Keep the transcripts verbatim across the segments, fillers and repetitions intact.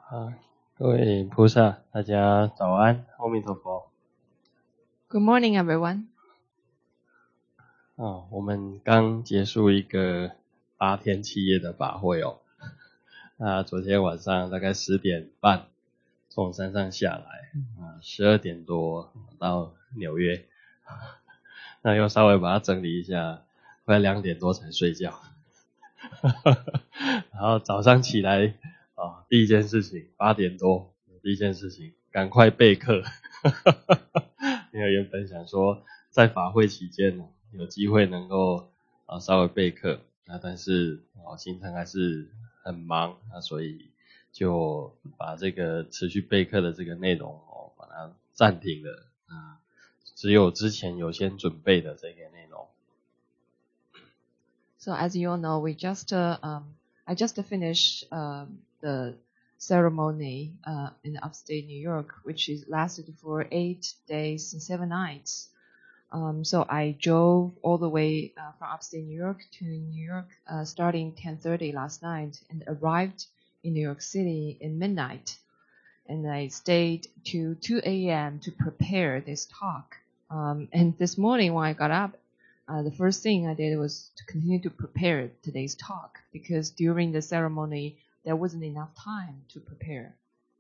啊，各位菩萨，大家早安，阿弥陀佛。 Good morning, everyone. 啊，我们刚结束一个八天七夜的法会哦。那昨天晚上大概十点半从山上下来，啊，十二点多到纽约，那又稍微把它整理一下，快两点多才睡觉。然后早上起来啊，第一件事情八点多，第一件事情赶快备课，因为原本想说在法会期间有机会能够啊稍微备课，那但是啊行程还是很忙，那所以就把这个持续备课的这个内容哦把它暂停了啊，只有之前有先准备的这个内容。 So as you all know, we just uh, um, I just finished uh, the ceremony uh, in upstate New York, which is lasted for eight days and seven nights. Um, so I drove all the way uh, from upstate New York to New York uh, starting ten thirty last night and arrived in New York City in midnight. And I stayed to two a.m. to prepare this talk. Um, and this morning when I got up, Uh, the first thing I did was to continue to prepare today's talk because during the ceremony there wasn't enough time to prepare.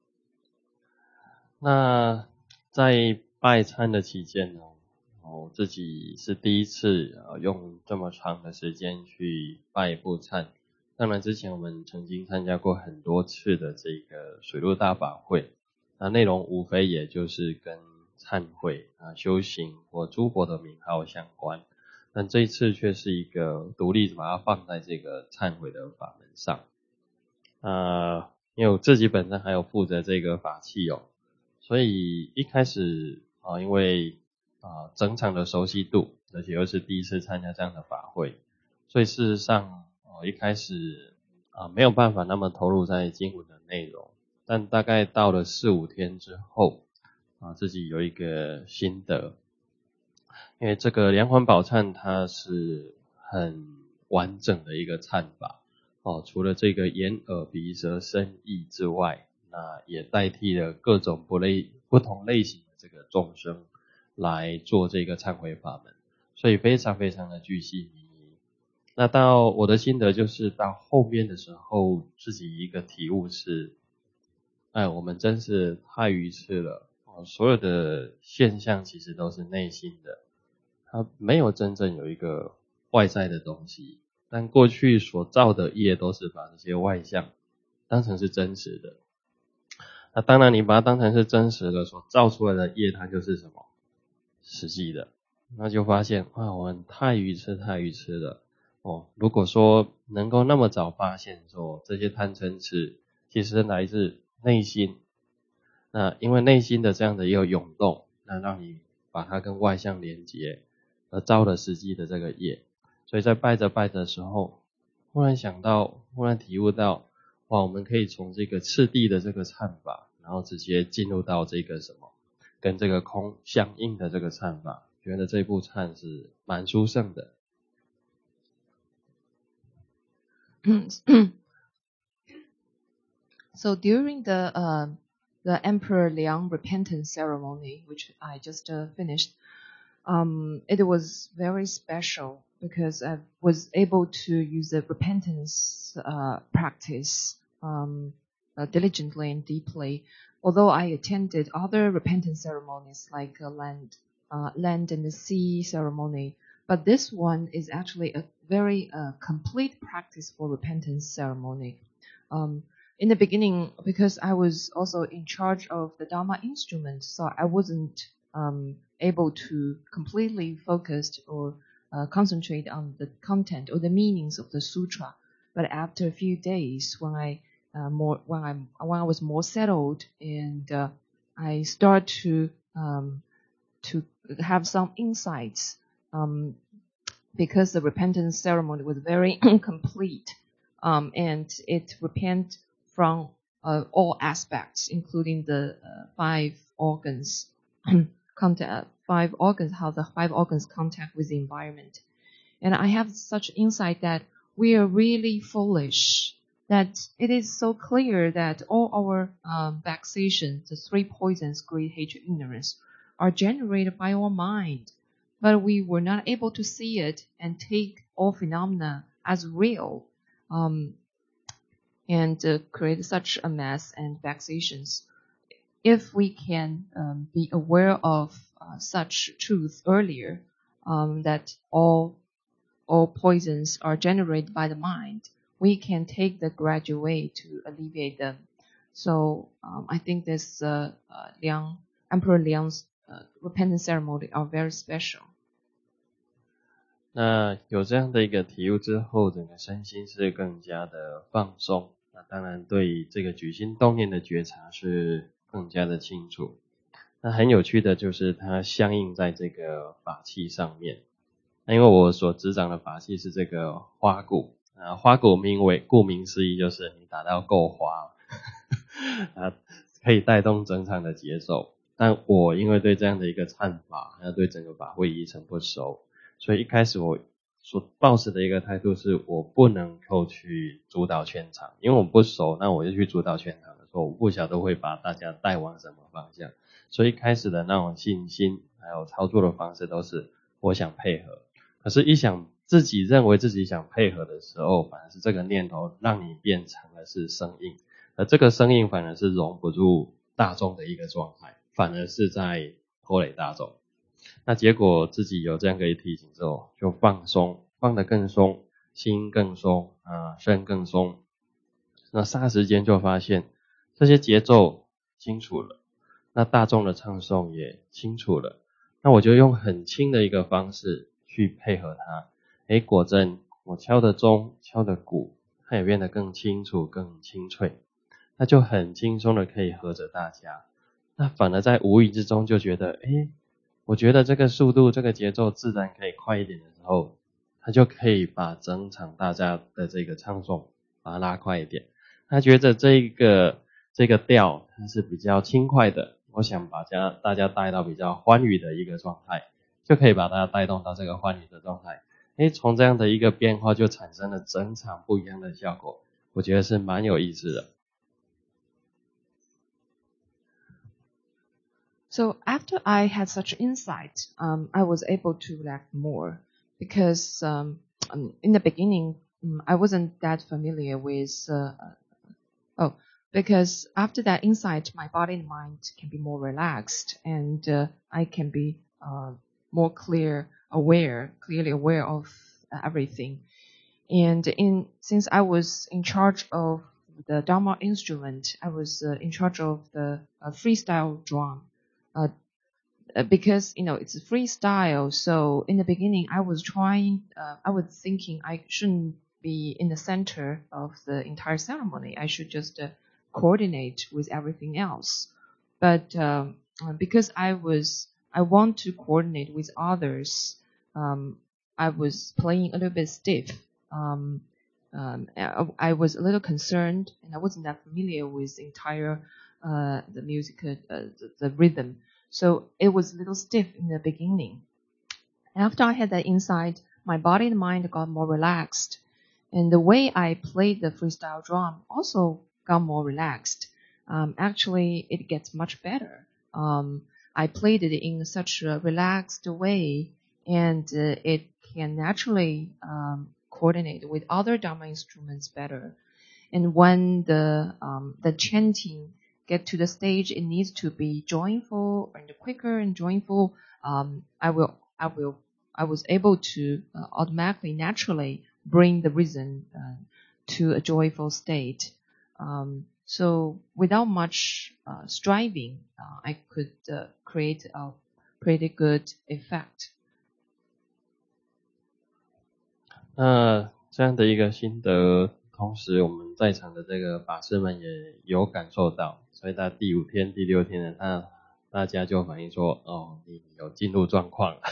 那在拜忏的期间呢，我自己是第一次呃用这么长的时间去拜布忏。当然之前我们曾经参加过很多次的这个水陆大法会，那内容无非也就是跟忏悔啊、修行或诸佛的名号相关。但这一次却是一个独立把它放在这个忏悔的法门上。呃，因为我自己本身还有负责这个法器哦，所以一开始啊、呃，因为啊、呃、整场的熟悉度，而且又是第一次参加这样的法会，所以事实上呃一开始啊、呃、没有办法那么投入在经文的内容，但大概到了四五天之后啊、呃、自己有一个心得。因为这个莲环宝忏它是很完整的一个忏法哦，除了这个眼耳鼻舌身意之外，那也代替了各种不类不同类型的这个众生来做这个忏悔法门，所以非常非常的巨细靡遗。那到我的心得就是到后面的时候，自己一个体悟是，哎，我们真是太愚痴了哦，所有的现象其实都是内心的。它没有真正有一个外在的东西，但过去所造的业都是把这些外相当成是真实的。那当然你把它当成是真实的，所造出来的业它就是什么？实际的。那就发现啊，我们太愚痴太愚痴了哦。如果说能够那么早发现说这些贪嗔痴其实来自内心，那因为内心的这样的一个涌动，那让你把它跟外相连结，而造了实际的这个业。所以在拜着拜着的时候，忽然想到，忽然体悟到，哇，我们可以从这个次第的这个忏法，然后直接进入到这个什么，跟这个空相应的这个忏法，觉得这部忏是蛮殊胜的。 So during the uh, the Emperor Liang repentance ceremony, which I just uh, finished, um, it was very special because I was able to use the repentance uh, practice um, uh, diligently and deeply. Although I attended other repentance ceremonies like uh, land, uh, land and the sea ceremony, but this one is actually a very uh, complete practice for repentance ceremony. Um, in the beginning, because I was also in charge of the Dharma instrument, so I wasn't um, able to completely focus or uh, concentrate on the content or the meanings of the sutra. But after a few days, when I uh, more when I when I was more settled and uh, I start to um, to have some insights, um, because the repentance ceremony was very complete, um, and it repent from uh, all aspects, including the uh, five organs, contact, five organs, how the five organs contact with the environment. And I have such insight that we are really foolish that it is so clear that all our um, vexations, the three poisons, greed, hatred, ignorance, are generated by our mind. But we were not able to see it and take all phenomena as real, um, and uh, create such a mess and vexations. If we can um, be aware of uh, such truth earlier, um, that all all poisons are generated by the mind, we can take the gradual way to alleviate them. So um, I think this uh, uh, Liang, Emperor Liang's uh, repentance ceremony are very special. 那有这样的一个体悟之后，整个身心是更加的放松。那当然对这个举心动念的觉察是更加的清楚。那很有趣的就是它相应在这个法器上面。那因为我所执掌的法器是这个花鼓，啊，花鼓名为顾名思义，就是你打到够花，啊，可以带动整场的节奏。但我因为对这样的一个忏法，还有对整个法会一尘不熟，所以一开始我所抱持的一个态度是我不能够去主导全场，因为我不熟，那我就去主导全场的时候，我不晓得会把大家带往什么方向，所以一开始的那种信心还有操作的方式都是我想配合，可是一想自己认为自己想配合的时候，反而是这个念头让你变成了是生硬，而这个生硬反而是容不入大众的一个状态，反而是在拖累大众。那结果自己有这样的一个提醒之后，就放松，放得更松，心更松啊，身更松。那霎时间就发现这些节奏清楚了，那大众的唱诵也清楚了。那我就用很轻的一个方式去配合它。诶，果真我敲的钟，敲的鼓，它也变得更清楚，更清脆。那就很轻松的可以合着大家。那反而在无意之中就觉得，诶，我觉得这个速度这个节奏自然可以快一点的时候，他就可以把整场大家的这个唱诵把它拉快一点。他觉得这个这个调它是比较轻快的，我想把家大家带到比较欢愉的一个状态，就可以把大家带动到这个欢愉的状态。诶，从这样的一个变化就产生了整场不一样的效果，我觉得是蛮有意思的。 So after I had such insight, um, I was able to relax more because um, in the beginning um, I wasn't that familiar with. Uh, oh, because after that insight, my body and mind can be more relaxed, and uh, I can be uh, more clear, aware, clearly aware of everything. And in since I was in charge of the Dharma instrument, I was uh, in charge of the uh, freestyle drum. Uh, because you know it's a freestyle, so in the beginning I was trying, uh, I was thinking I shouldn't be in the center of the entire ceremony. I should just uh, coordinate with everything else. But um, because I was, I want to coordinate with others, um, I was playing a little bit stiff. Um, um, I, I was a little concerned, and I wasn't that familiar with the entire uh, the music, uh, the, the rhythm. So it was a little stiff in the beginning. After I had that insight, my body and mind got more relaxed. And the way I played the freestyle drum also got more relaxed. Um, actually, it gets much better. Um, I played it in such a relaxed way, and uh, it can naturally um, coordinate with other Dharma instruments better. And when the um, the chanting get to the stage, it needs to be joyful and quicker and joyful. Um, I will, I will, I was able to uh, automatically, naturally bring the rhythm uh, to a joyful state. Um, so without much uh, striving, uh, I could uh, create a pretty good effect. 那这样的一个心得，同时我们在场的这个法师们也有感受到，所以在第五天、第六天呢，那大家就反映说，哦，你有进入状况了。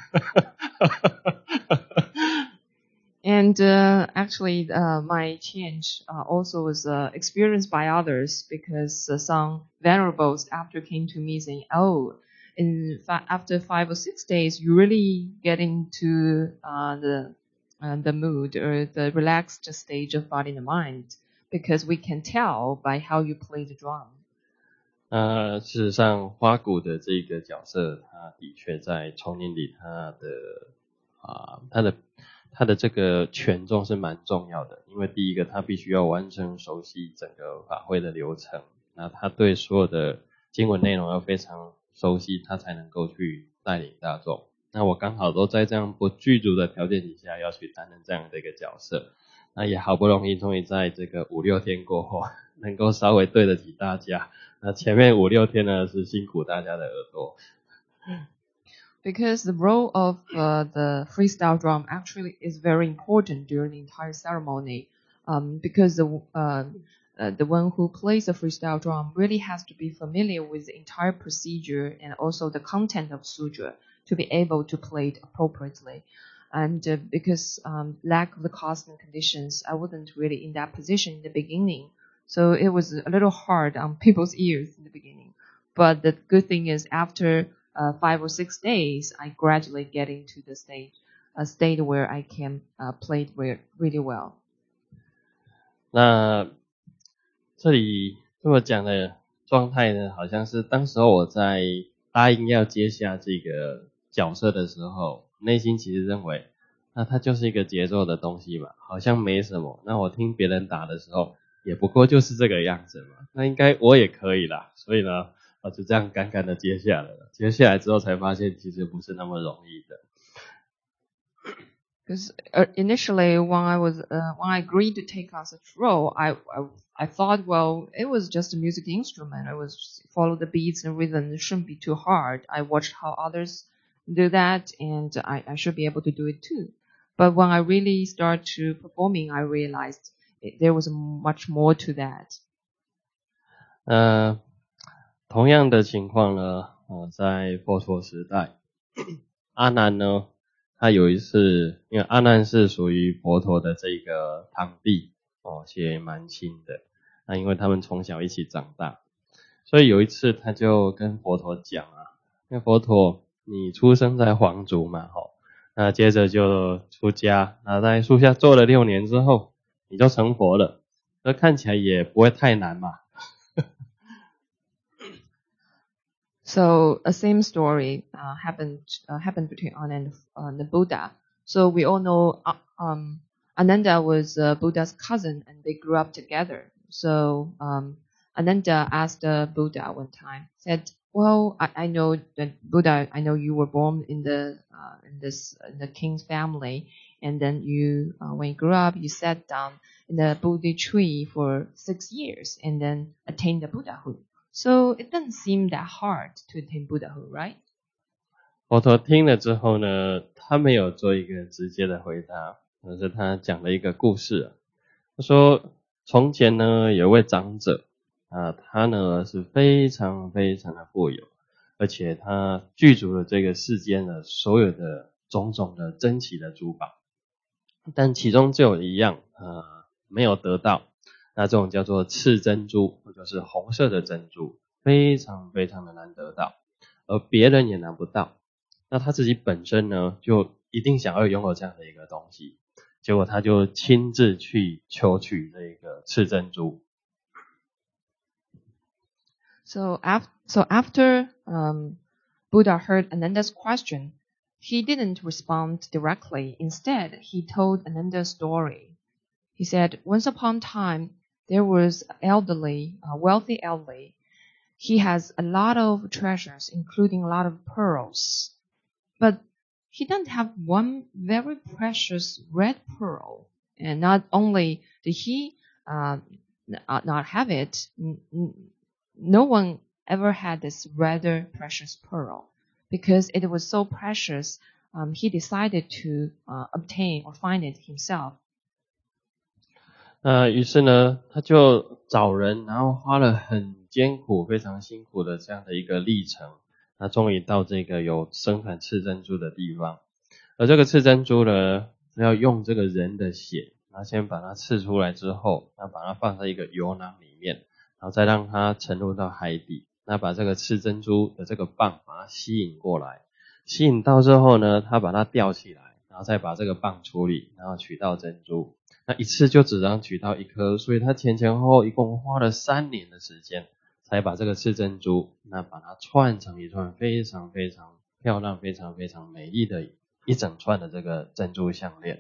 And uh, actually, uh, my change uh, also was uh, experienced by others, because uh, some venerables after came to me saying, "Oh, in fa- after five or six days, you really get into uh, the uh, the mood or the relaxed stage of body and mind." because we can tell by how you play the drum. 那事实上花鼓的这个角色，他的确在丛林里他的啊他的他的这个权重是蛮重要的，因为第一个他必须要完全熟悉整个法会的流程，那他对所有的经文内容要非常熟悉，他才能够去带领大众。那我刚好都在这样不具足的条件底下要去担任这样的一个角色，那也好不容易终于在这个五六天过后能够稍微对得起大家，那前面五六天呢是辛苦大家的耳朵。 Because the role of uh, the freestyle drum actually is very important during the entire ceremony. Um, because the uh, uh, the one who plays the freestyle drum really has to be familiar with the entire procedure and also the content of sutra to be able to play it appropriately. And uh, because um, lack of the cosmic conditions, I wasn't really in that position in the beginning. So it was a little hard on people's ears in the beginning. But the good thing is after uh, five or six days, I gradually get into the stage, a state where I can uh, play it re- really well. 那这里这么讲的状态呢，好像是当时候我在答应要接下这个角色的时候，内心其实认为，那它就是一个节奏的东西嘛，好像没什么。那我听别人打的时候，也不过就是这个样子嘛，那应该我也可以啦。所以呢，我就这样敢敢的接下来了。接下来之后才发现，其实不是那么容易的。 Because uh, initially, when I was uh, when I agreed to take on such role, I, I I thought, well, it was just a music instrument. I was just follow the beats and rhythm. It shouldn't be too hard. I watched how others do that, and I, I should be able to do it too. But when I really start to performing, I realized it, there was much more to that. 呃，同样的情况呢，呃，在佛陀时代，阿难呢，他有一次，因为阿难是属于佛陀的这个堂弟哦，也蛮亲的。那因为他们从小一起长大，所以有一次他就跟佛陀讲啊，那佛陀，你出生在皇族嘛，吼，那接着就出家，那在树下坐了六年之后，你就成佛了，那看起来也不会太难嘛。 So a same story uh, happened uh, happened between Ananda and uh, the Buddha. So we all know uh, um, Ananda was uh, Buddha's cousin, and they grew up together. So um, Ananda asked the Buddha one time, said, "Well, I, I know that Buddha. I know you were born in the uh, in this in the king's family, and then you uh, when you grew up, you sat down in the Bodhi tree for six years, and then attained the Buddhahood." So it doesn't seem that hard to attain Buddhahood, right? 佛陀听了之后呢，他没有做一个直接的回答，而是他讲了一个故事。他说，从前呢，有位长者啊，他呢是非常非常的富有，而且他具足了这个世间的所有的种种的珍奇的珠宝，但其中就有一样呃没有得到。那这种叫做赤珍珠，或者是红色的珍珠，非常非常的难得到，而别人也拿不到。那他自己本身呢，就一定想要拥有这样的一个东西，结果他就亲自去求取这个赤珍珠。 So after, so after um, Buddha heard Ananda's question, he didn't respond directly. Instead, he told Ananda's story. He said, once upon a time, there was an elderly, a wealthy elderly. He has a lot of treasures, including a lot of pearls. But he doesn't have one very precious red pearl. And not only did he uh, not have it, no one ever had this rather precious pearl. Because it was so precious, um, he decided to uh, obtain or find it himself. 那于是呢，他就找人，然后花了很艰苦、非常辛苦的这样的一个历程，那终于到这个有生产赤珍珠的地方。而这个赤珍珠呢，要用这个人的血，然后先把它刺出来之后，那把它放在一个油囊里面，然后再让它沉入到海底，那把这个赤珍珠的这个棒把它吸引过来，吸引到之后呢，他把它吊起来，然后再把这个棒处理，然后取到珍珠。 那一次就只能取到一颗，所以他前前后后一共花了三年的时间，才把这个赤珍珠那把它串成一串非常非常漂亮、非常非常美丽的一整串的这个珍珠项链。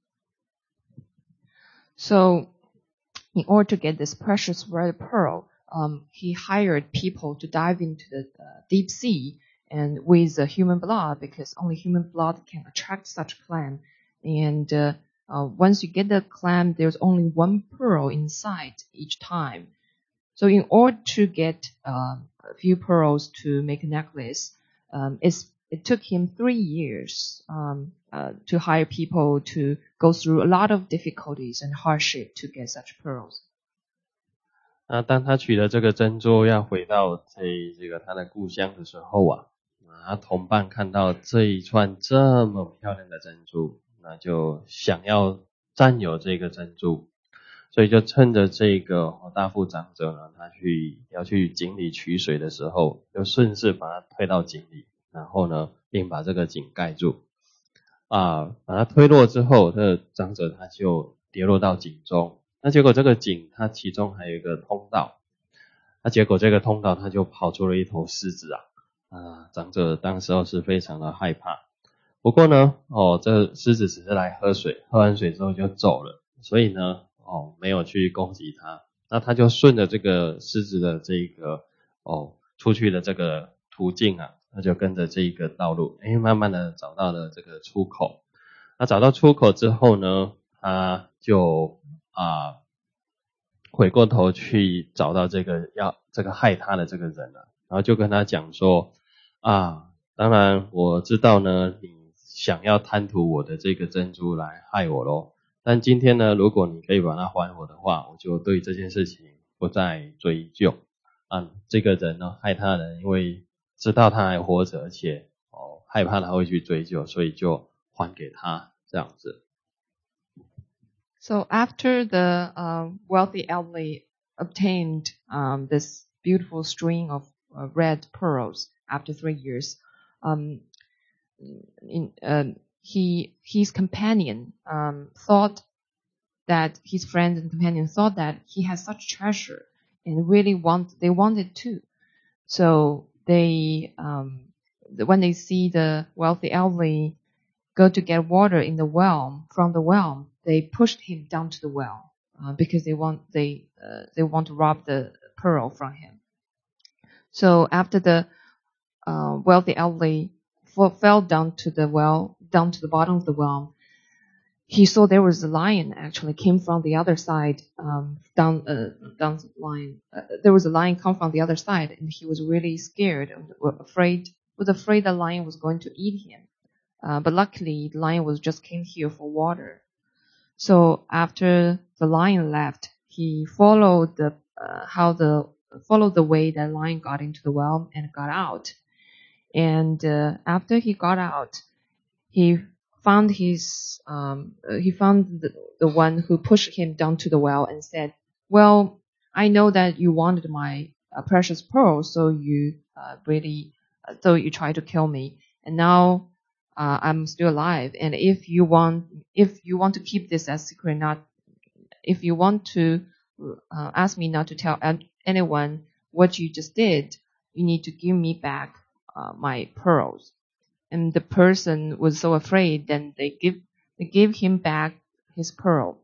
So, in order to get this precious red pearl, um, he hired people to dive into the uh, deep sea and with uh, human blood, because only human blood can attract such clam. And uh, uh, once you get the clam, there's only one pearl inside each time. So in order to get uh, a few pearls to make a necklace, um, it's, it took him three years um, uh, to hire people to go through a lot of difficulties and hardship to get such pearls. 那当他取了这个珍珠要回到这这个他的故乡的时候啊，他同伴看到这一串这么漂亮的珍珠，那就想要占有这个珍珠，所以就趁着这个大副长者呢，他去要去井里取水的时候，就顺势把他推到井里，然后呢，并把这个井盖住啊，把他推落之后，这个长者他就跌落到井中。那结果这个井它其中还有一个通道，那结果这个通道它就跑出了一头狮子啊，啊，长者当时候是非常的害怕。不过呢，哦，这狮子只是来喝水，喝完水之后就走了，所以呢，哦，没有去攻击它。那他就顺着这个狮子的这个哦出去的这个途径啊，他就跟着这个道路，诶，慢慢的找到了这个出口。那找到出口之后呢，他就啊，回过头去找到这个要这个害他的这个人了，然后就跟他讲说啊，当然我知道呢，你想要贪图我的这个珍珠来害我咯，但今天呢，如果你可以把它还我的话，我就对这件事情不再追究。啊，这个人呢，害他的人因为知道他还活着，而且哦害怕他会去追究，所以就还给他这样子。 So after the uh, wealthy elderly obtained um, this beautiful string of uh, red pearls after three years, um, in, uh, he his companion um, thought that his friends and companion thought that he had such treasure and really want they wanted too. So they um, when they see the wealthy elderly go to get water in the well from the well, they pushed him down to the well uh, because they want they uh, they want to rob the pearl from him. So after the uh, wealthy elderly fell down to the well, down to the bottom of the well, he saw there was a lion actually came from the other side, um, down uh, down the line. Uh, there was a lion come from the other side, and he was really scared and afraid. Was afraid the lion was going to eat him. Uh, but luckily, the lion was just came here for water. So after the lion left, he followed the uh, how the followed the way that lion got into the well and got out. And uh, after he got out, he found his um, he found the, the one who pushed him down to the well and said, "Well, I know that you wanted my uh, precious pearl, so you uh, really uh, so you tried to kill me, and now." Uh, I'm still alive, and if you want, if you want to keep this as secret, not, if you want to uh, ask me not to tell anyone what you just did, you need to give me back uh, my pearls. And the person was so afraid, then they give they gave him back his pearl.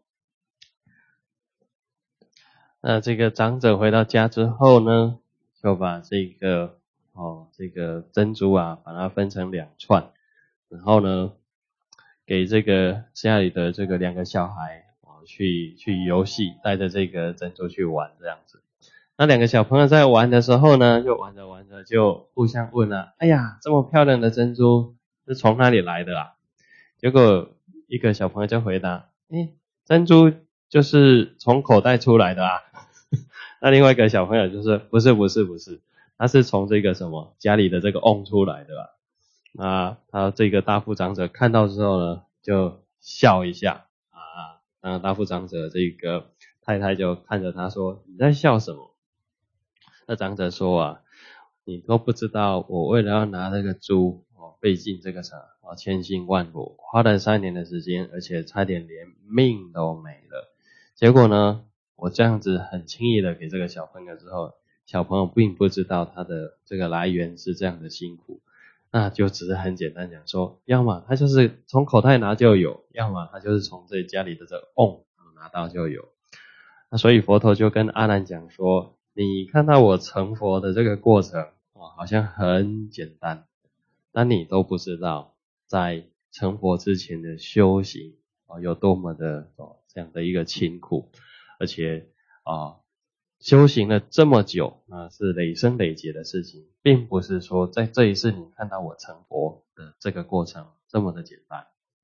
那这个长者回到家之后呢，就把这个哦这个珍珠啊，把它分成两串。然后呢，给这个家里的这个两个小孩哦去去游戏，带着这个珍珠去玩这样子。那两个小朋友在玩的时候呢，就玩着玩着就互相问了：“哎呀，这么漂亮的珍珠是从哪里来的啊？”结果一个小朋友就回答：“诶，珍珠就是从口袋出来的啊。”那另外一个小朋友就说：“不是不是不是，它是从这个什么家里的这个瓮出来的啊。”那他这个大副长者看到之后呢，就笑一下啊。那大副长者这个太太就看着他说：“你在笑什么？”那长者说啊：“ 你都不知道我为了要拿这个珠哦，费尽这个啥啊，千辛万苦，花了三年的时间，而且差点连命都没了。结果呢，我这样子很轻易的给这个小朋友之后，小朋友并不知道他的这个来源是这样的辛苦，那就只是很简单讲说，要么他就是从口袋拿就有，要么他就是从这家里的这个瓮拿到就有。那所以佛陀就跟阿难讲说，你看到我成佛的这个过程哦，好像很简单，但你都不知道在成佛之前的修行哦有多么的哦这样的一个辛苦，而且啊修行了这么久啊是累生累劫的事情，并不是说在这一世你看到我成佛的这个过程这么的简单。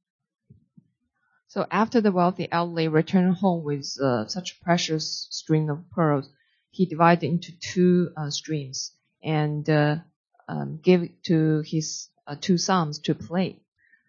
So after the wealthy elderly returned home with uh, such precious string of pearls, he divided into two uh, streams and uh, um, gave it to his uh, two sons to play.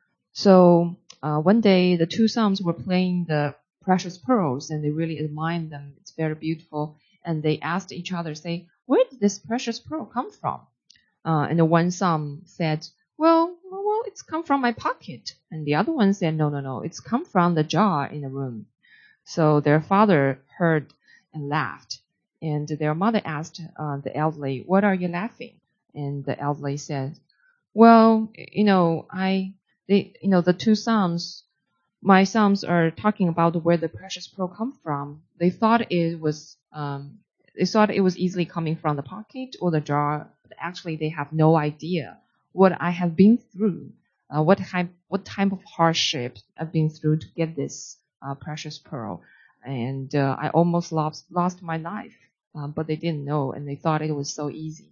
So uh, one day the two sons were playing the precious pearls and they really admired them. It's very beautiful. And they asked each other, say, where did this precious pearl come from? Uh, and the one son said, well, well, it's come from my pocket. And the other one said, no, no, no, it's come from the jar in the room. So their father heard and laughed. And their mother asked uh, the elderly, what are you laughing? And the elderly said, well, you know, I, they, you know, the two sons, my sons are talking about where the precious pearl come from. They thought it was, um, they thought it was easily coming from the pocket or the jar. But actually, they have no idea what I have been through, uh, what type, what type of hardship I've been through to get this uh, precious pearl. And uh, I almost lost, lost my life, um, but they didn't know, and they thought it was so easy.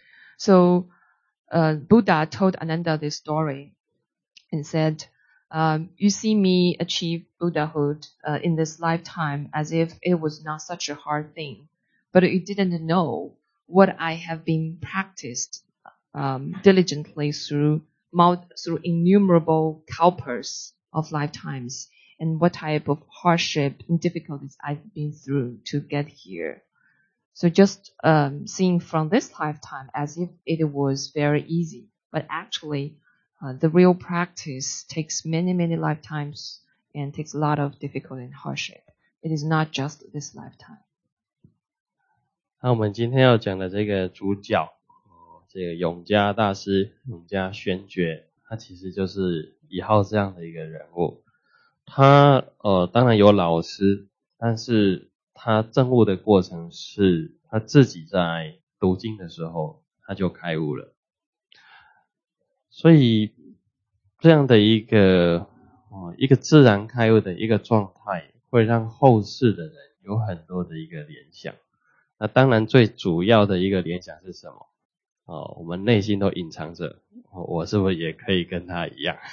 So uh, Buddha told Ananda this story and said, um, you see me achieve Buddhahood uh, in this lifetime as if it was not such a hard thing, but you didn't know what I have been practiced um, diligently through, through innumerable kalpas of lifetimes, and what type of hardship and difficulties I've been through to get here. So just um, seeing from this lifetime as if it was very easy, but actually uh, the real practice takes many, many lifetimes and takes a lot of difficulty and hardship. It is not just this lifetime. 那我们今天要讲的这个主角，哦，这个永嘉大师永嘉宣觉，他其实就是一号这样的一个人物。他呃当然有老师，但是他证悟的过程是他自己在读经的时候他就开悟了。所以这样的一个呃一个自然开悟的一个状态，会让后世的人有很多的一个联想。那当然最主要的一个联想是什么？哦，我们内心都隐藏着，哦，我是不是也可以跟他一样？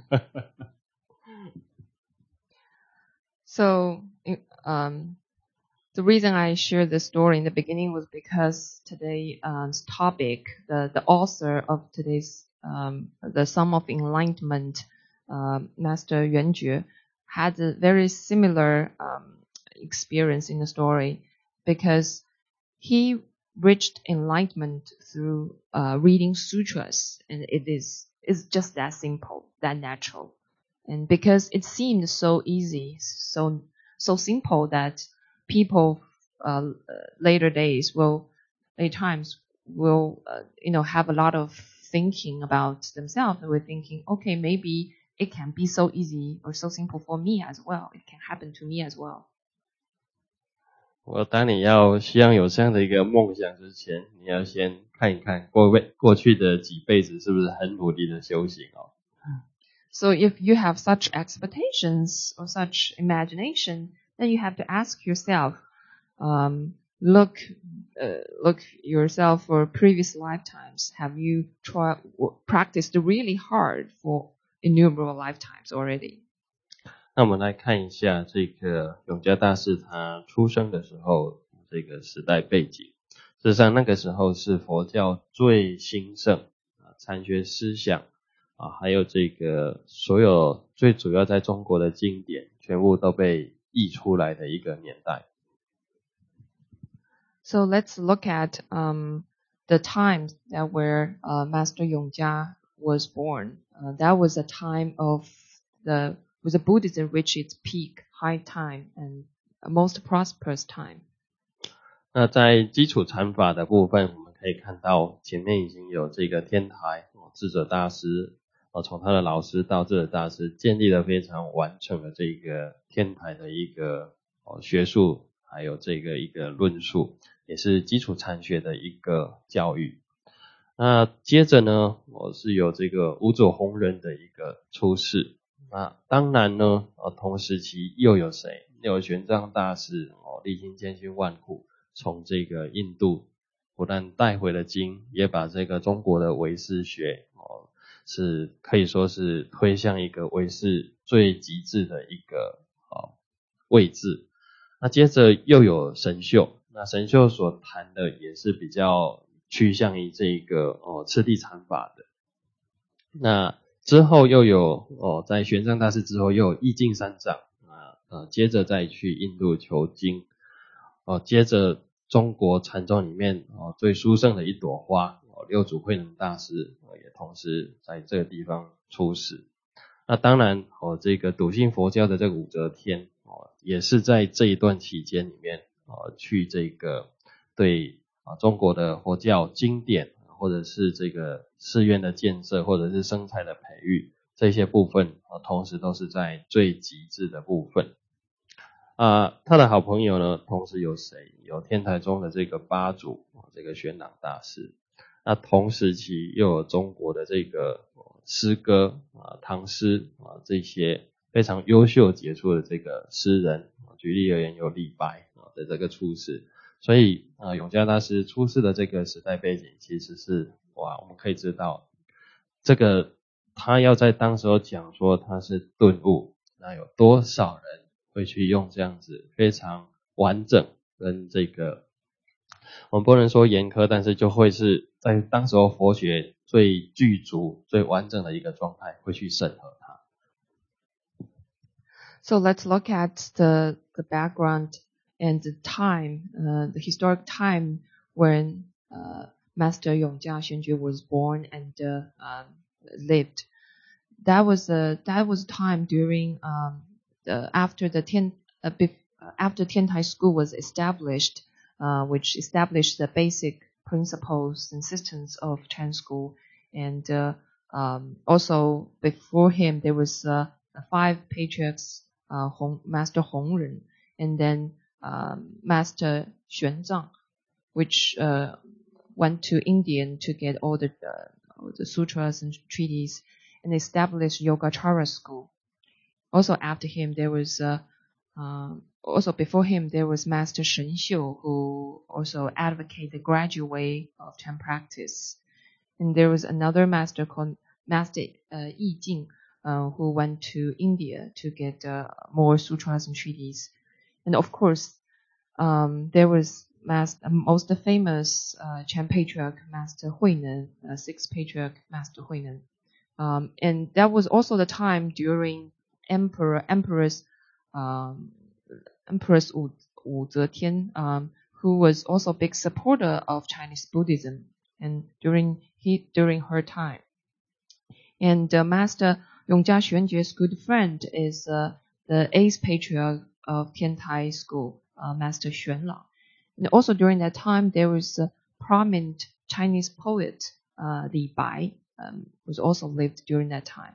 So, um, the reason I shared this story in the beginning was because today's uh, topic, the, the author of today's, um, the Sum of Enlightenment, uh, Master Yuan Jue, had a very similar um, experience in the story because he reached enlightenment through uh, reading sutras, and it is it's just that simple, that natural. And because it seemed so easy, so so simple that people uh, later days will, later times will, uh, you know, have a lot of thinking about themselves. They were thinking, okay, maybe it can be so easy or so simple for me as well. It can happen to me as well. 我当你要希望有这样的一个梦想之前，你要先看一看过辈过去的几辈子是不是很努力的修行哦。 So if you have such expectations or such imagination, then you have to ask yourself, um, look, uh, look yourself for previous lifetimes. Have you tried practiced really hard for innumerable lifetimes already? 那我们来看一下这个永嘉大师他出生的时候这个时代背景。事实上那个时候是佛教最兴盛啊，禅学思想啊，还有这个所有最主要在中国的经典全部都被译出来的一个年代。 So let's look at um, the time that where uh, Master Yongjia was born, uh, that was a time of the was the Buddhism reached its peak, high time and most prosperous time. 那在基础禅法的部分，我们可以看到前面已经有这个天台智者大师，从他的老师到智者大师建立了非常完整的这个天台的一个学术，还有这个一个论述，也是基础禅学的一个教育。那接着呢，我是有这个五祖弘忍的一个出世。那当然呢，同时期又有谁？又有玄奘大师，历经千辛万苦，从这个印度不但带回了经，也把这个中国的唯识学是可以说是推向一个唯识最极致的一个位置。那接着又有神秀，那神秀所谈的也是比较趋向于这个哦次第禅法的。那之后又有哦在玄奘大师之后又有义净三藏啊，呃接着再去印度求经，哦接着中国禅宗里面哦最殊胜的一朵花哦六祖慧能大师哦也同时在这个地方出世。那当然哦这个笃信佛教的这个武则天哦也是在这一段期间里面哦去这个对啊中国的佛教经典或者是这个寺院的建设或者是生财的培育这些部分啊同时都是在最极致的部分。啊他的好朋友呢同时有谁？有天台宗的这个八祖这个玄奘大师。那同时期又有中国的这个诗歌啊唐诗啊这些非常优秀杰出的这个诗人，举例而言有李白的这个出世。所以呃永嘉大师出世的这个时代背景其实是哇我们可以知道这个他要在当时候讲说他是顿悟，那有多少人会去用这样子非常完整跟这个我们不能说严苛，但是就会是在当时候佛学最具足最完整的一个状态会去审核它。 So let's look at the the background and the time, uh, the historic time when uh, Master Yongjia Xuanjue was born and uh, um, lived. That was a that was a time during um, the, after the Tian uh, after Tiantai School was established, uh, which established the basic principles and systems of Chan School, and uh, um, also before him there was uh, five patriarchs, uh, Hong, Master Hongren, and then um, Master Xuanzang, which uh, went to India to get all the uh, the sutras and treatises and established Yogacara school. Also after him there was uh, uh, also before him there was Master Shen Xiu, who also advocated the gradual way of Chan practice. And there was another master called Master uh, Yi Jing, uh, who went to India to get uh, more sutras and treatises. And of course, um, there was master, most famous uh, Chan patriarch, Master Huineng, uh, sixth patriarch, Master Huineng. Um, and that was also the time during Emperor Empress um, Empress Wu, Wu Zetian, um, who was also a big supporter of Chinese Buddhism, and during he during her time. And uh, Master Yongjia Xuanjue's good friend is uh, the eighth patriarch of Tiantai School, uh, Master Xuanlang. And also during that time, there was a prominent Chinese poet, uh, Li Bai, um, was also lived during that time.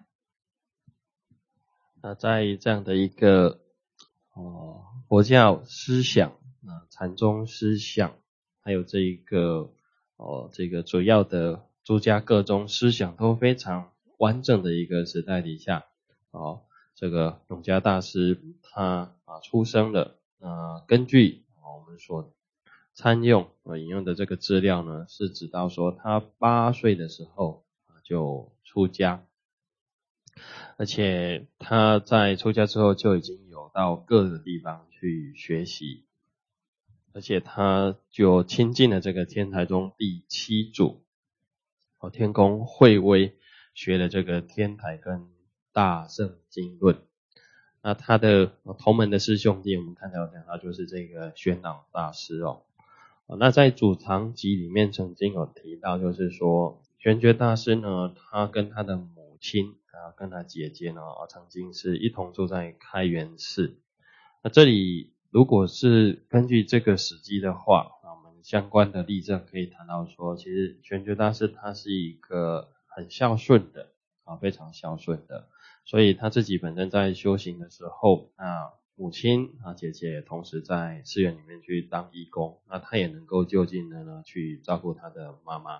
那在这样的一个哦佛教思想啊禅宗思想还有这一个哦这个主要的诸家各宗思想都非常完整的一个时代底下，哦这个永嘉大师他啊出生了，呃根据我们所参用呃引用的这个资料呢，是指到说他八岁的时候就出家，而且他在出家之后就已经有到各个地方去学习，而且他就亲近了这个天台宗第七祖哦天公慧微，学了这个天台跟大乘经论。那他的同门的师兄弟，我们看到讲到就是这个玄奘大师哦。 那在主堂集里面曾经有提到，就是说玄觉大师呢，他跟他的母亲啊，跟他姐姐呢，曾经是一同住在开元寺。那这里如果是根据这个史记的话，我们相关的例证可以谈到说，其实玄觉大师他是一个很孝顺的啊，非常孝顺的，所以他自己本身在修行的时候，那母亲啊姐姐也同时在寺院里面去当义工，那他也能够就近的呢去照顾他的妈妈。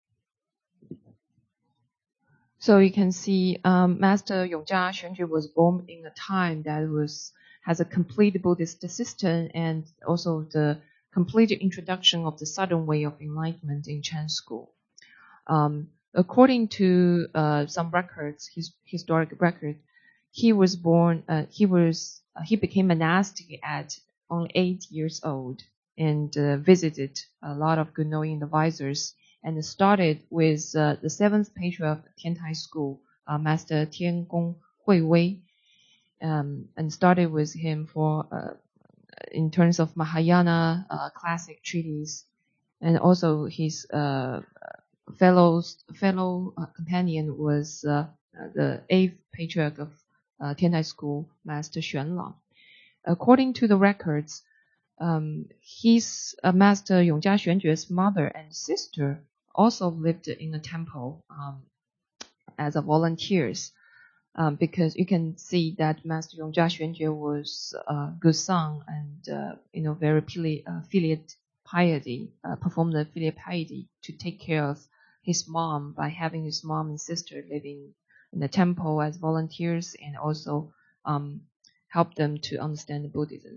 So you can see, um, Master Yongjia Xuanjue was born in a time that was has a complete Buddhist system and also the complete introduction of the Southern way of enlightenment in Chan school. Um, according to uh, some records, his, historic record, he was born. Uh, he was uh, he became monastic at only eight years old and uh, visited a lot of good knowing advisors. And started with uh, the seventh patriarch of Tiantai School, uh, Master Tiangong Huiwei, um, and started with him for uh, in terms of Mahayana uh, classic treatises, and also his uh, fellows, fellow uh, companion was uh, the eighth patriarch of uh, Tiantai School, Master Xuanlang. According to the records, um, his uh, Master Yongjia Xuanjue's mother and sister also lived in a temple um, as a volunteers, um, because you can see that Master Yongjia Xuanjue was a good son and uh, you know very fili- uh, filial piety, uh, performed the filial piety to take care of his mom by having his mom and sister living in the temple as volunteers and also um, help them to understand Buddhism.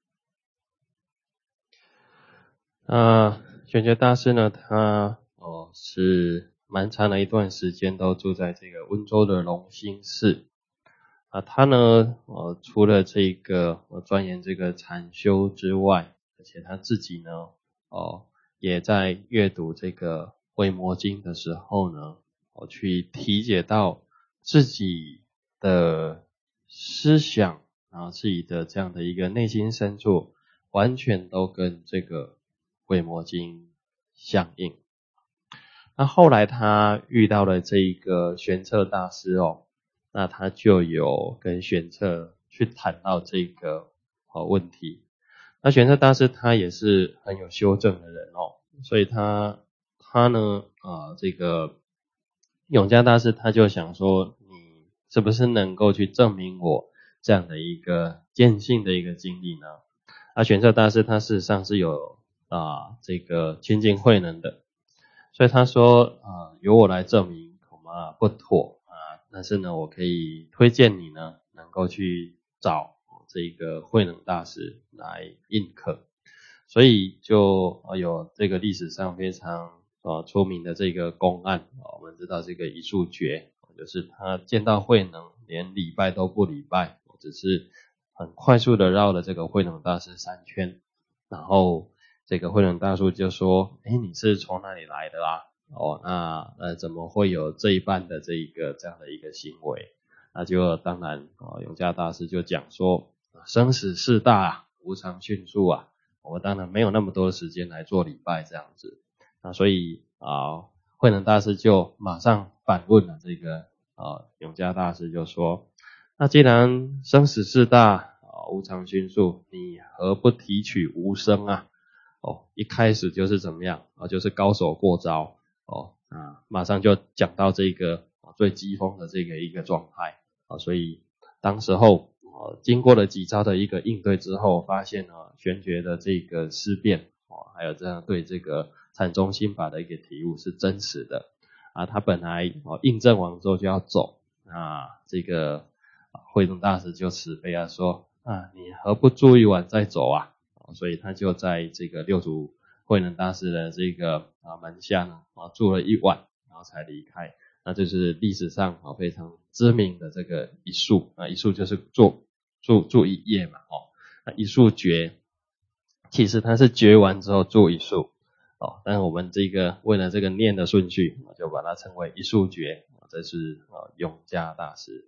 呃，玄觉大师呢，他哦是蛮长的一段时间都住在这个温州的隆兴寺啊。他呢，呃，除了这个呃钻研这个禅修之外，而且他自己呢，哦也在阅读这个慧摩经的时候呢，哦去体解到自己的思想，然后自己的这样的一个内心深处，完全都跟这个慧摩经相应。那后来他遇到了这一个玄策大师哦，那他就有跟玄策去谈到这个哦问题。那玄策大师他也是很有修正的人哦，所以他他呢啊、呃、这个永嘉大师他就想说，你是不是能够去证明我这样的一个见性的一个经历呢？那玄策大师他事实上是有啊这个清净慧能的，所以他说啊由我来证明恐怕不妥啊，但是呢我可以推荐你呢能够去找这个慧能大师来印刻，所以就有这个历史上非常啊出名的这个公案，我们知道这个一树诀，就是他见到慧能连礼拜都不礼拜，只是很快速的绕了这个慧能大师三圈，然后这个慧能大师就说，诶你是从哪里来的啊？哦，那呃怎么会有这一般的这一个这样的一个行为？那就当然哦永嘉大师就讲说，生死事大啊，无常迅速啊，我们当然没有那么多时间来做礼拜这样子。那所以啊慧能大师就马上反问了这个啊永嘉大师就说，那既然生死事大啊无常迅速，你何不提取无生啊？哦，一开始就是怎么样啊？就是高手过招哦啊，马上就讲到这个最激锋的这个一个状态啊，所以当时候啊经过了几招的一个应对之后，发现呢玄觉的这个思辨哦，还有这样对这个禅宗心法的一个体悟是真实的啊。他本来哦印证完之后就要走啊，这个慧能大师就慈悲啊说啊，你何不住一晚再走啊？所以他就在这个六祖慧能大师的这个啊门下呢啊住了一晚，然后才离开。那这是历史上啊非常知名的这个一宿啊，一宿就是住住住一夜嘛哦。那一宿诀其实它是诀完之后住一宿哦，但是我们这个为了这个念的顺序，就把它称为一宿诀。这是啊永嘉大师。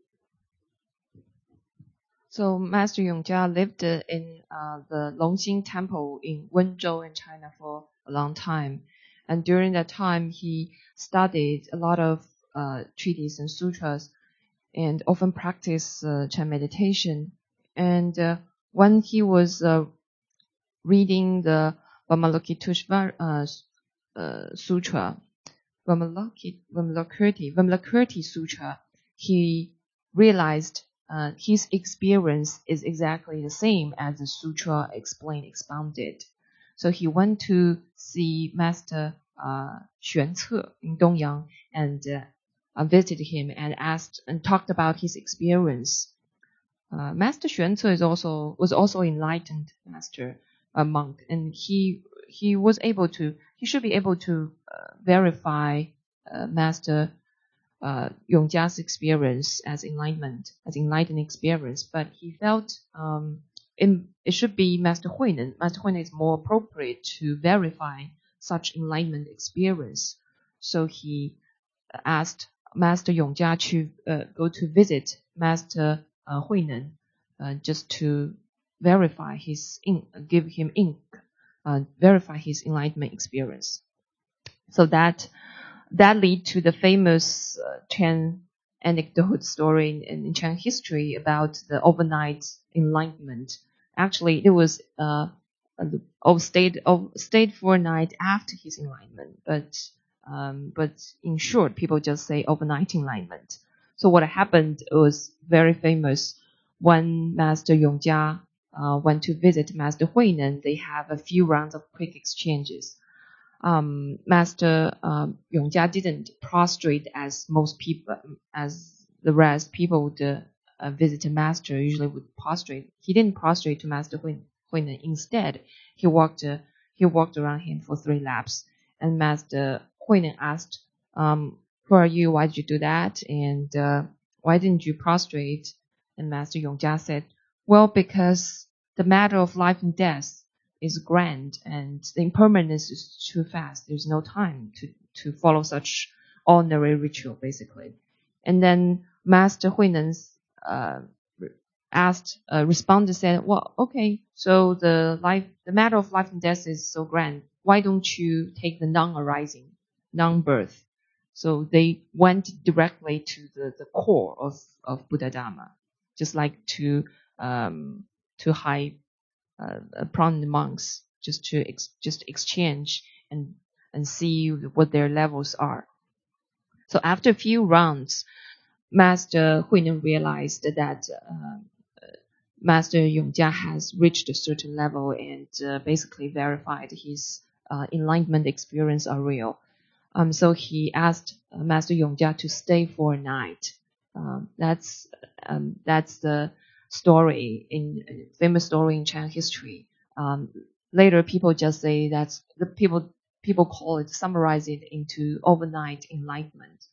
So Master Yongjia lived in uh, the Longxing Temple in Wenzhou in China for a long time. And during that time, he studied a lot of uh, treatises and sutras and often practiced uh, Chan meditation. And uh, when he was uh, reading the Vimalokitushvara uh, uh, Sutra, Vimalakirti, Vimalakirti Sutra, he realized uh, his experience is exactly the same as the sutra explained, expounded. So he went to see Master uh, Xuan Ce in Dongyang and uh, uh, visited him and asked and talked about his experience. Uh, Master Xuan Ce is also was also enlightened master, a monk, and he he was able to he should be able to uh, verify uh, Master uh, Yongjia's experience as enlightenment, as enlightened experience, but he felt um, in, it should be Master Huineng. Master Huineng is more appropriate to verify such enlightenment experience. So he asked Master Yongjia to uh, go to visit Master uh, Huineng uh, just to verify his, in, give him ink, uh, verify his enlightenment experience. So that that lead to the famous uh, Chan anecdote story in, in Chan history about the overnight enlightenment. Actually, it was uh, of stayed of stayed for a night after his enlightenment, but um, but in short, people just say overnight enlightenment. So what happened was very famous. When Master Yongjia uh, went to visit Master Huineng, they have a few rounds of quick exchanges. Um, Master um, Yongjia didn't prostrate as most people, as the rest people would uh, visit a master usually would prostrate. He didn't prostrate to Master Huineng. Instead, he walked uh, he walked around him for three laps. And Master Huineng asked, um, "Who are you? Why did you do that? And uh, why didn't you prostrate?" And Master Yongjia said, "Well, because the matter of life and death is grand, and the impermanence is too fast. There's no time to, to follow such ordinary ritual, basically." And then Master Huineng uh, asked, uh, responded, said, "Well, okay, so the life, the matter of life and death is so grand. Why don't you take the non-arising, non-birth?" So they went directly to the, the core of, of Buddha Dharma, just like to um, to high Uh, prominent monks, just to ex just exchange and and see what their levels are. So after a few rounds, Master Huineng realized that uh, Master Yongjia has reached a certain level and uh, basically verified his uh, enlightenment experience are real. Um, so he asked uh, Master Yongjia to stay for a night. Um, that's um, that's the story in famous story in Chan history. Um, later, people just say that's the people people call it, summarize it into overnight enlightenment.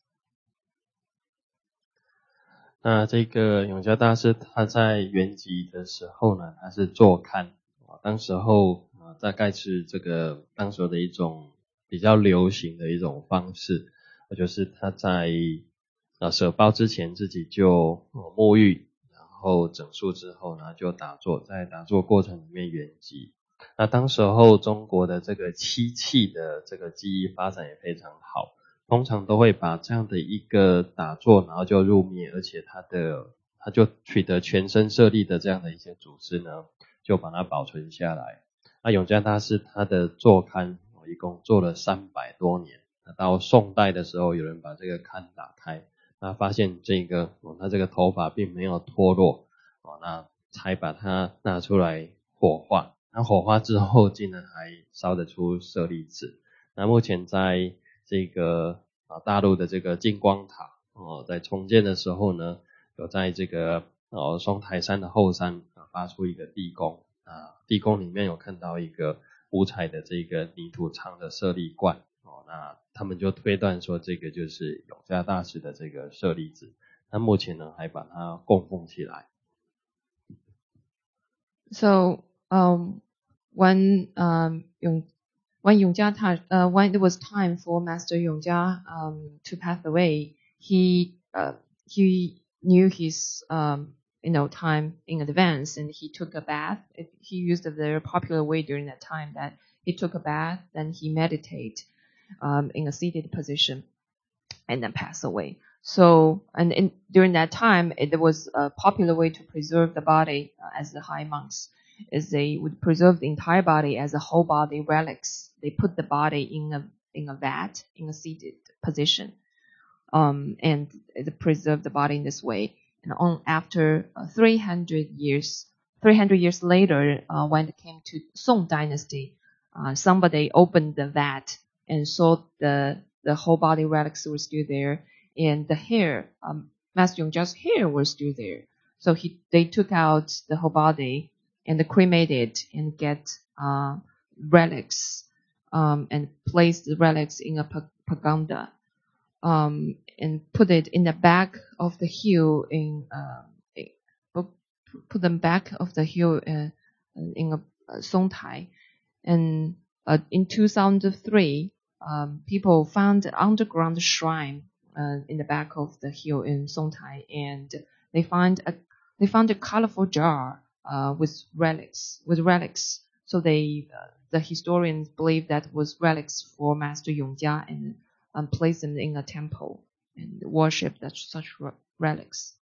那这个永嘉大师他在圆寂的时候呢，他是坐龛，当时候啊大概是这个当时的一种比较流行的一种方式，就是他在啊舍报之前自己就沐浴，然后整肃之后呢就打坐，在打坐过程里面圆寂。那当时候中国的这个漆器的这个技艺发展也非常好，通常都会把这样的一个打坐然后就入灭，而且他的他就取得全身舍利的这样的一些祖师呢，就把它保存下来。那永嘉大师他的坐龛一共做了三百多年，到宋代的时候有人把这个龛打开，那发现这个哦他这个头发并没有脱落哦，那才把它拿出来火化。那火化之后竟然还烧得出舍利子。那目前在这个啊大陆的这个净光塔哦，在重建的时候呢，有在这个哦双台山的后山啊发出一个地宫啊，地宫里面有看到一个五彩的这个泥土藏的舍利罐哦，那他们就推断说这个就是永嘉大师的这个舍利子。那目前呢还把它供奉起来。 So um, when um, Yong, when Yongjia, uh, when it was time for Master Yongjia um, to pass away, he uh, he knew his um, you know time in advance, and he took a bath. He used a very popular way during that time that he took a bath, then he meditate um, in a seated position, and then pass away. So, and in, during that time, it was a popular way to preserve the body uh, as the high monks, is they would preserve the entire body as a whole body relics. They put the body in a in a vat, in a seated position, um, and they preserve the body in this way. And on after uh, three hundred years, three hundred years later, uh, when it came to Song Dynasty, uh, somebody opened the vat and saw the the whole body relics were still there, and the hair, um, Master Yongjia's hair was still there. So he they took out the whole body and cremated and get uh, relics um, and placed the relics in a pagoda. Um, and put it in the back of the hill in uh, put them back of the hill uh, in a, a Songtai. And uh, in two thousand three, um, people found an underground shrine uh, in the back of the hill in Songtai, and they find a they found a colorful jar uh, with relics with relics. So they uh, the historians believe that was relics for Master Yongjia, and um, place them in a temple and worship that such relics.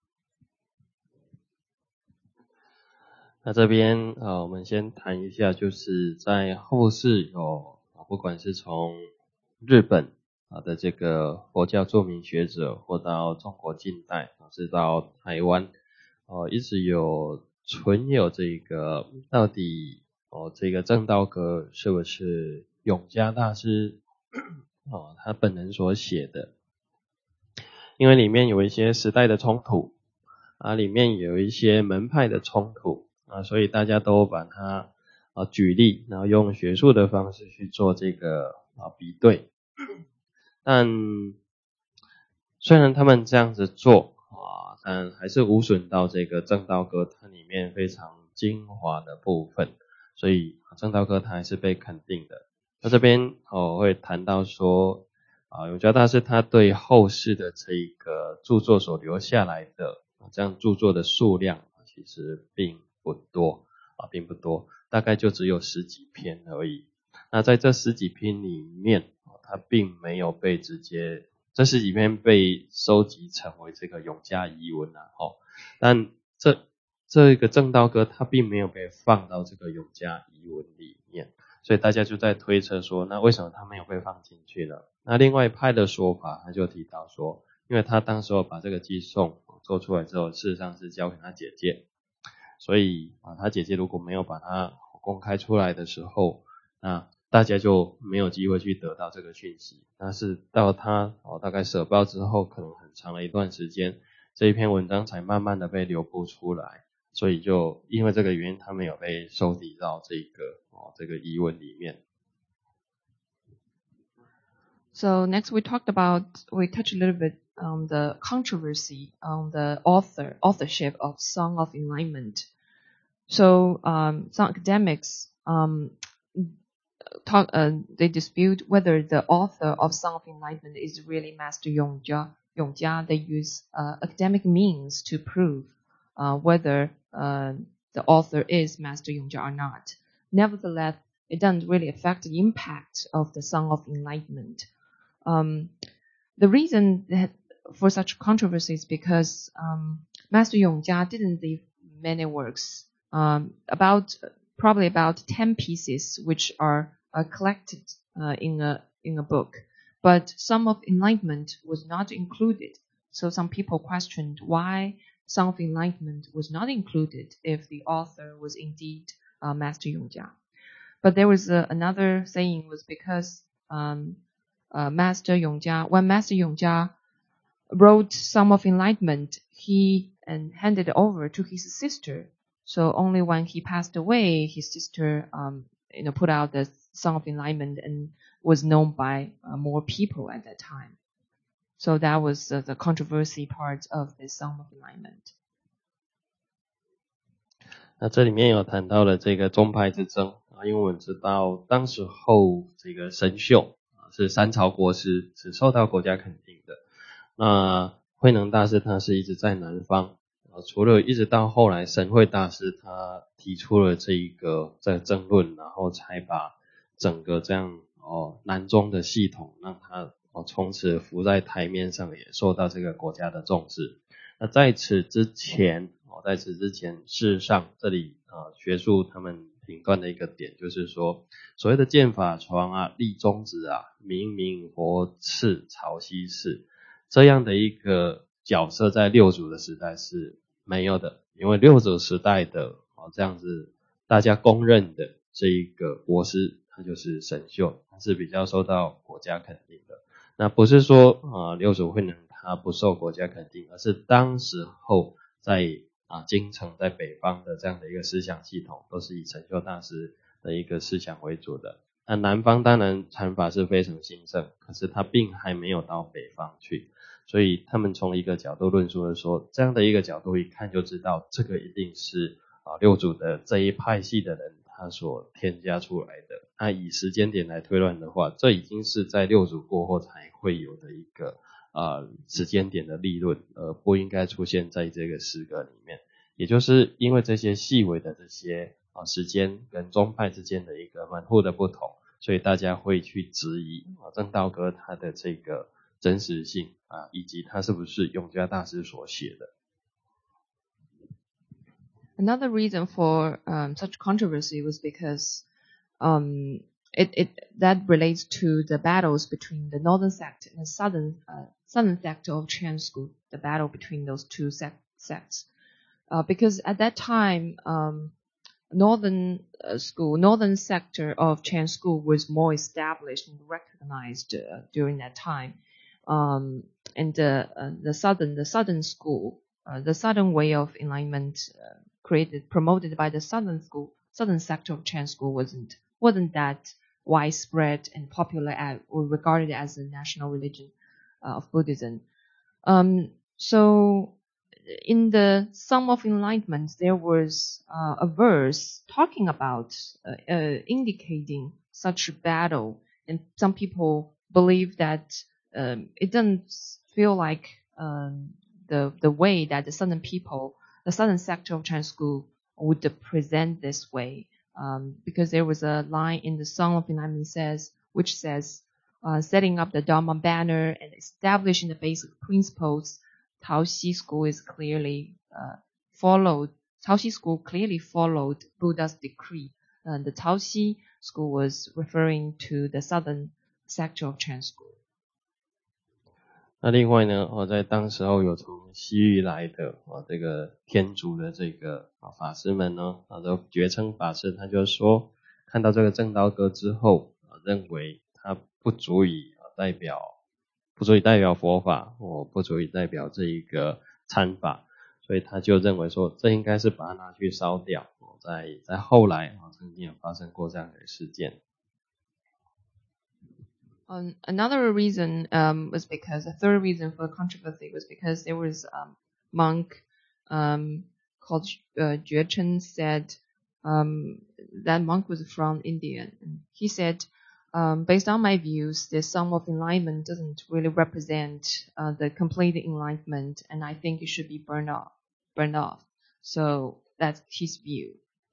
那这边呃，我们先谈一下，就是在后世有，不管是从日本啊的这个佛教著名学者，或到中国近代，甚至到台湾，哦，一直有存有这个到底哦，这个正道歌是不是永嘉大师哦他本人所写的？因为里面有一些时代的冲突啊，里面有一些门派的冲突啊，所以大家都把它啊举例，然后用学术的方式去做这个啊比对。但虽然他们这样子做啊，但还是无损到这个正道歌它里面非常精华的部分，所以正道歌它还是被肯定的。那这边我、哦、会谈到说啊，永嘉大师他对后世的这个著作所留下来的这样著作的数量其实并不多啊，并不多，大概就只有十几篇而已。那在这十几篇里面，它并没有被直接，这十几篇被收集成为这个永嘉遗文啊，哦，但这这个正道歌它并没有被放到这个永嘉遗文里面。所以大家就在推测说，那为什么他没有被放进去呢？那另外一派的说法，他就提到说，因为他当时候把这个寄送做出来之后，事实上是交给他姐姐，所以啊，他姐姐如果没有把它公开出来的时候，那大家就没有机会去得到这个讯息。但是到他哦大概舍报之后，可能很长的一段时间，这一篇文章才慢慢的被流布出来。所以就因为这个原因，他没有被收集到这个哦这个遗文里面。 So next we talked about, we touched a little bit on the controversy on the author authorship of Song of Enlightenment. So um, some academics um, talk, uh, they dispute whether the author of Song of Enlightenment is really Master Yongjia. Yongjia, they use uh, academic means to prove uh, whether uh, the author is Master Yongjia or not. Nevertheless, it doesn't really affect the impact of the Song of Enlightenment. Um, the reason that for such controversy is because um, Master Yongjia didn't leave many works, um, about probably about ten pieces which are, are collected uh, in a in a book, but Song of Enlightenment was not included. So some people questioned why Song of Enlightenment was not included if the author was indeed uh, Master Yongjia. But there was a, another saying was because um, uh, Master Yongjia, when Master Yongjia wrote Song of Enlightenment, he and handed it over to his sister. So only when he passed away, his sister, um, you know, put out the Song of Enlightenment and was known by uh, more people at that time. So that was uh, the controversy part of the Song of Enlightenment. 那这里面有谈到了这个宗派之争啊，因为我们知道当时候这个神秀啊是三朝国师，是受到国家肯定的。那慧能大师他是一直在南方，啊，除了一直到后来神会大师他提出了这一个这个争论，然后才把整个这样哦南中的系统，让它哦从此浮在台面上，也受到这个国家的重视。那在此之前哦，在此之前，事实上这里啊、呃、学术他们评断的一个点就是说，所谓的剑法床啊、立中指啊、明明佛次、曹溪寺这样的一个角色，在六祖的时代是没有的，因为六祖时代的哦这样子大家公认的这一个国师，他就是神秀，他是比较受到国家肯定的。那不是说啊、呃、六祖慧能他不受国家肯定，而是当时候在啊京城在北方的这样的一个思想系统，都是以神秀大师的一个思想为主的。那南方当然禅法是非常兴盛，可是它并还没有到北方去，所以他们从一个角度论述的说，这样的一个角度一看就知道，这个一定是啊六祖的这一派系的人他所添加出来的。那以时间点来推断的话，这已经是在六祖过后才会有的一个呃时间点的立论，而不应该出现在这个诗歌里面。也就是因为这些细微的这些啊时间跟宗派之间的一个门户的不同，所以大家会去质疑啊正道歌它的这个真实性啊，以及它是不是永嘉大师所写的。 Another reason for um, such controversy was because um, it, it that relates to the battles between the northern sect and the southern uh, southern sect of Chan school, the battle between those two sect, sects. Uh, because at that time, um, northern uh, school, northern sector of Chan school was more established and recognized uh, during that time, um, and uh, uh, the southern the southern school, uh, the southern way of enlightenment uh, created promoted by the southern school, southern sector of Chan school wasn't wasn't that widespread and popular at, or regarded as a national religion uh, of Buddhism. Um, so in the Sum of Enlightenment, there was uh, a verse talking about, uh, uh, indicating such a battle, and some people believe that um, it doesn't feel like um, the the way that the southern people, the southern sector of Chan school would present this way, um, because there was a line in the Sum of Enlightenment says, which says, uh, setting up the Dharma banner and establishing the basic principles. Taoxi school is clearly uh, followed. Taoxi school clearly followed Buddha's decree. And the Taoxi school was referring to the southern sector of Chan school. 那另外呢，我、哦、在当时候有从西域来的啊、哦，这个天竺的这个啊、哦、法师们呢，啊都绝称法师，他就说看到这个正道歌之后啊，认为它不足以啊代表。不足以代表佛法，哦，不足以代表这一个参法，所以他就认为说，这应该是把它拿去烧掉。哦、在在后来啊、哦，曾经有发生过这样的事件。 Um, another reason um, was because a third reason for the controversy was because there was a um, monk um, called uh, Jue Chen said um, that monk was from India. And he said. Um, based on my views, the Sum of Enlightenment doesn't really represent uh, the complete enlightenment, and I think it should be burned off. Burned off. So that's his view.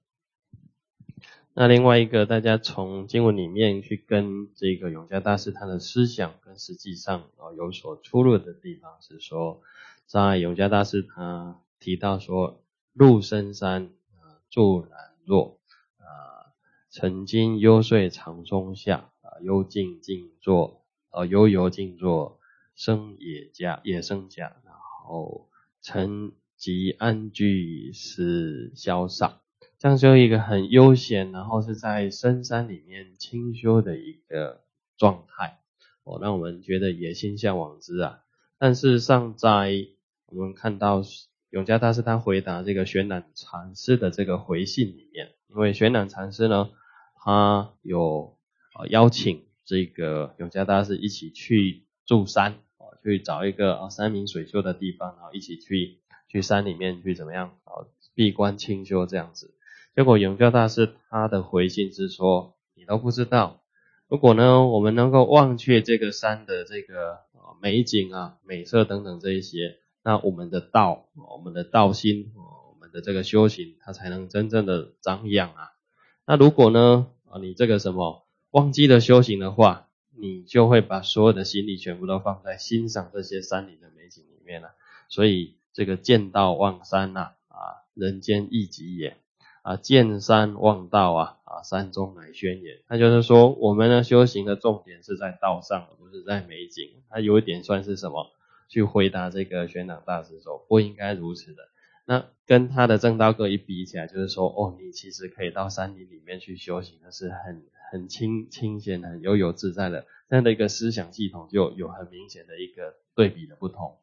那另外一个，大家从经文里面去跟这个永嘉大师他的思想跟实际上哦有所出入的地方是说，在永嘉大师他提到说，入深山啊，住难若。曾经幽邃藏中下，啊，幽静静坐，呃，悠游静坐，生野家野生家，然后沉寂安居是潇洒，这样就一个很悠闲，然后是在深山里面清修的一个状态，哦，让我们觉得也心向往之啊。但事实上，在我们看到永嘉大师他回答这个玄览禅师的这个回信里面，因为玄览禅师呢。他有呃邀请这个永嘉大师一起去住山，哦，去找一个啊山明水秀的地方，然后一起去去山里面去怎么样啊闭关清修这样子。结果永嘉大师他的回信是说，你都不知道，如果呢我们能够忘却这个山的这个美景啊、美色等等这一些，那我们的道、我们的道心、我们的这个修行，它才能真正的长养啊。那如果呢？啊，你这个什么忘记了修行的话，你就会把所有的心力全部都放在欣赏这些山林的美景里面了。所以这个见道忘山啊，啊人间亦极也啊，见山忘道啊，啊山中乃轩也。那就是说，我们的修行的重点是在道上，而不是在美景。它有一点算是什么？去回答这个玄奘大师说，不应该如此的。那跟他的正道歌一比起来，就是说，哦，你其实可以到山林里面去修行，那是很很清清闲、很悠游自在的，这样的一个思想系统就有很明显的一个对比的不同。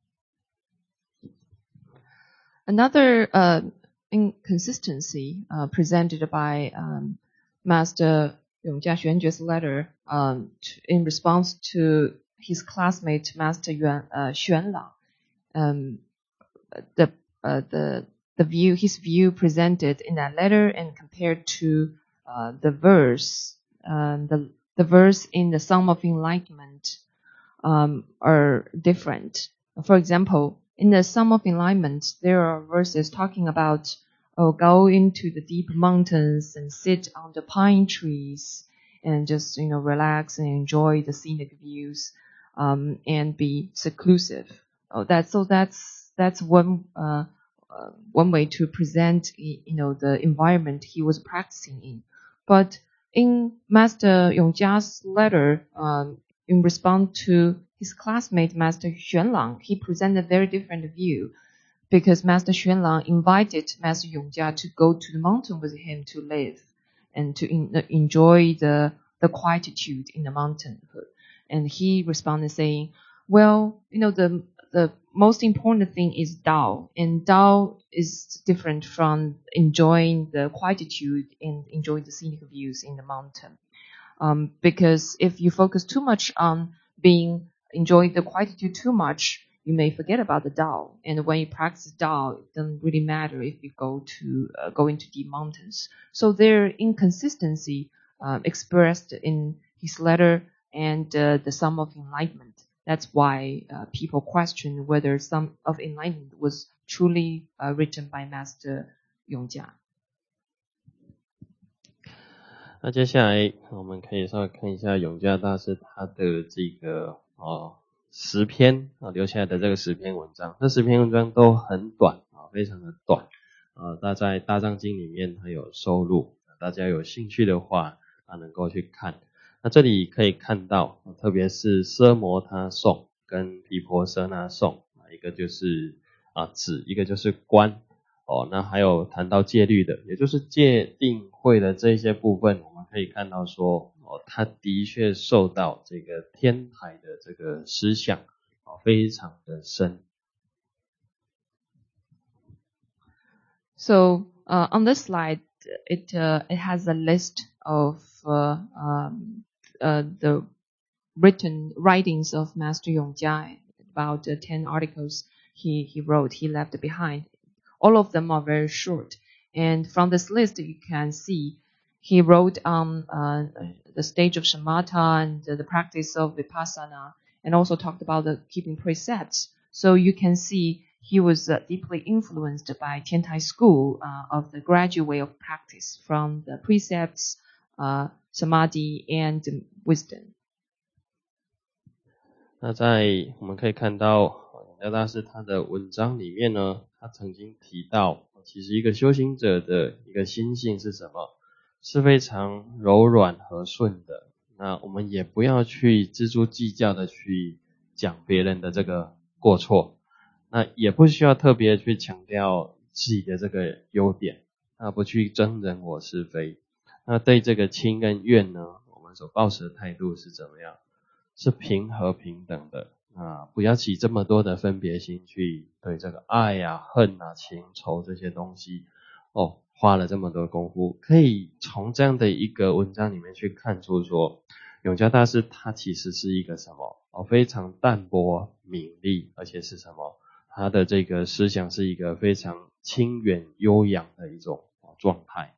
Another uh, inconsistency uh, presented by um, Master Yongjia Xuanjue's letter um, to, in response to his classmate Master Yuan uh, Xuanlang, um, the uh, the the view his view presented in that letter and compared to uh, the verse um, the the verse in the Sum of Enlightenment um, are different. For example, in the Sum of Enlightenment, there are verses talking about, oh, go into the deep mountains and sit on the pine trees and just, you know, relax and enjoy the scenic views, um, and be seclusive. Oh, that's, so that's, that's one, uh, uh, one way to present, you know, the environment he was practicing in. But in Master Yongjia's letter, um, in response to his classmate, Master Xuanlang, he presented a very different view because Master Xuanlang invited Master Yongjia to go to the mountain with him to live and to in, enjoy the, the quietude in the mountain. And he responded saying, well, you know, the, the most important thing is Tao, and Tao is different from enjoying the quietude and enjoying the scenic views in the mountain. Um, because if you focus too much on being enjoying the quietude too much, you may forget about the Tao. And when you practice Tao, it doesn't really matter if you go to uh, go into deep mountains. So there inconsistency um, expressed in his letter and uh, the Sum of Enlightenment. That's why uh, people question whether Sum of Enlightenment was truly uh, written by Master Yongjia. 那接下来我们可以稍微看一下永嘉大师他的这个哦十篇啊留下来的这个十篇文章，这十篇文章都很短啊，非常的短啊，他在大藏经里面他有收录，大家有兴趣的话啊能够去看。那这里可以看到，特别是奢摩他颂跟毗婆舍那颂啊，一个就是啊止，一个就是观。哦，那还有谈到戒律的，也就是戒定慧的这些部分，我们可以看到说，哦，他的确受到这个天台的这个思想，哦，非常的深。 So uh, on this slide, it uh, it has a list of uh, um, uh, the written writings of Master Yongjia, about uh, ten articles he he wrote, he left behind. All of them are very short. And from this list, you can see he wrote on uh, the stage of shamatha and the practice of vipassana, and also talked about the keeping precepts. So you can see he was uh, deeply influenced by Tiantai school uh, of the gradual way of practice from the precepts, uh, samadhi, and wisdom. 那在我们可以看到永嘉大师他的文章里面呢，他曾经提到，其实一个修行者的一个心性是什么？是非常柔软和顺的。那我们也不要去锱铢计较的去讲别人的这个过错，那也不需要特别去强调自己的这个优点，那不去争人我是非。那对这个亲跟怨呢，我们所抱持的态度是怎么样？是平和平等的啊，不要起这么多的分别心去对这个爱啊、恨啊、情仇这些东西哦，花了这么多功夫，可以从这样的一个文章里面去看出说，永嘉大师他其实是一个什么哦，非常淡泊名利，而且是什么？他的这个思想是一个非常清远悠扬的一种状态。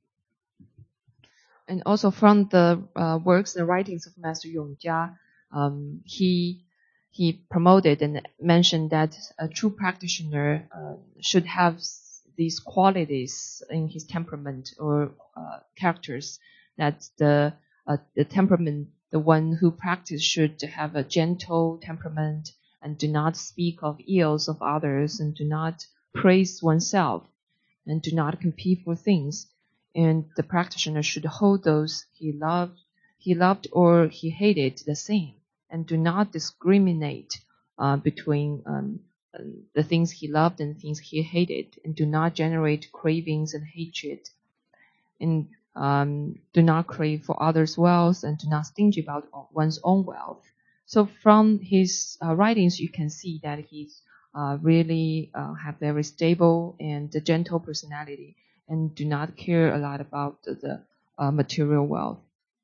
And also from the uh, works and writings of Master Yongjia, Um, he he promoted and mentioned that a true practitioner uh, should have these qualities in his temperament or uh, characters, that the uh, the temperament, the one who practice should have a gentle temperament and do not speak of ills of others and do not praise oneself and do not compete for things. And the practitioner should hold those he loved, he loved or he hated the same and do not discriminate uh, between um, the things he loved and things he hated, and do not generate cravings and hatred, and um, do not crave for others' wealth, and do not stingy about one's own wealth. So from his uh, writings, you can see that he's uh, really uh, have very stable and gentle personality, and do not care a lot about the, the uh, material wealth.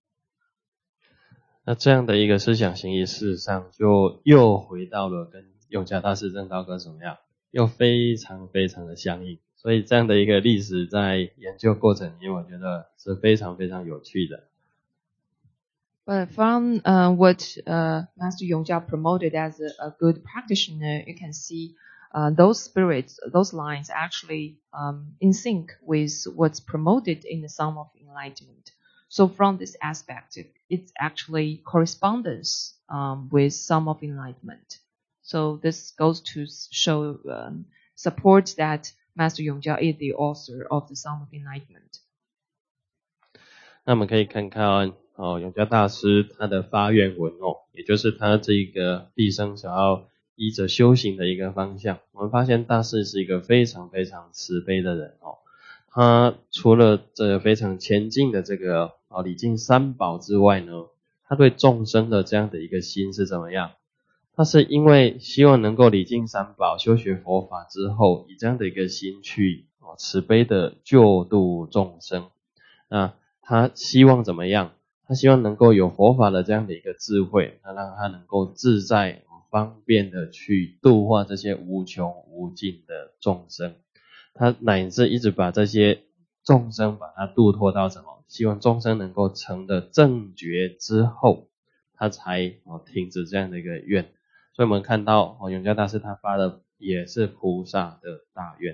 那这样的一个思想形意，事实上就又回到了跟永嘉大师证道歌怎么样，又非常非常的相应。所以这样的一个历史在研究过程里面，我觉得是非常非常有趣的。 But from uh, what uh, Master Yongjia promoted as a, a good practitioner, you can see uh, those spirits, those lines actually um, in sync with what's promoted in the Sum of Enlightenment. So from this aspect, it, it's actually correspondence um, with Sum of Enlightenment. So this goes to show um, support that Master Yongjia is the author of the Sum of Enlightenment. 那我们可以看看哦，永嘉大师他的发愿文哦，也就是他这个毕生想要依着修行的一个方向。我们发现大师是一个非常非常慈悲的人哦。他除了这个非常前进的这个哦礼敬三宝之外呢，他对众生的这样的一个心是怎么样？他是因为希望能够礼敬三宝，修学佛法之后，以这样的一个心去哦慈悲的救度众生。那他希望怎么样？他希望能够有佛法的这样的一个智慧，那让他能够自在方便的去度化这些无穷无尽的众生。他乃至一直把这些众生把他度脱到什么？希望众生能够成了正觉之后，他才哦停止这样的一个愿。所以我们看到哦，永嘉大师他发的也是菩萨的大愿。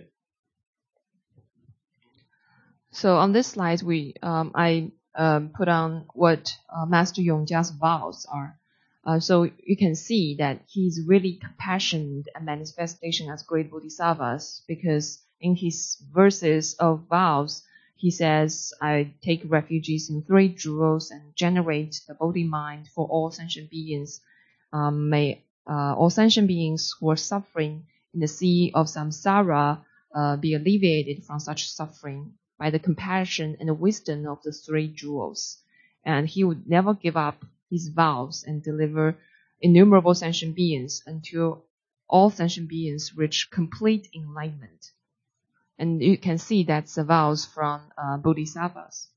So on this slide, we um, I um, put on what uh, Master Yongjia's vows are. Uh, so you can see that he's really compassionate and manifestation as great bodhisattvas, because in his verses of vows, he says, I take refuges in three jewels and generate the Bodhi mind for all sentient beings. Um, may uh, all sentient beings who are suffering in the sea of samsara uh, be alleviated from such suffering by the compassion and the wisdom of the three jewels. And he would never give up his vows and deliver innumerable sentient beings until all sentient beings reach complete enlightenment. And you can see that's the vows from uh, Bodhisattvas.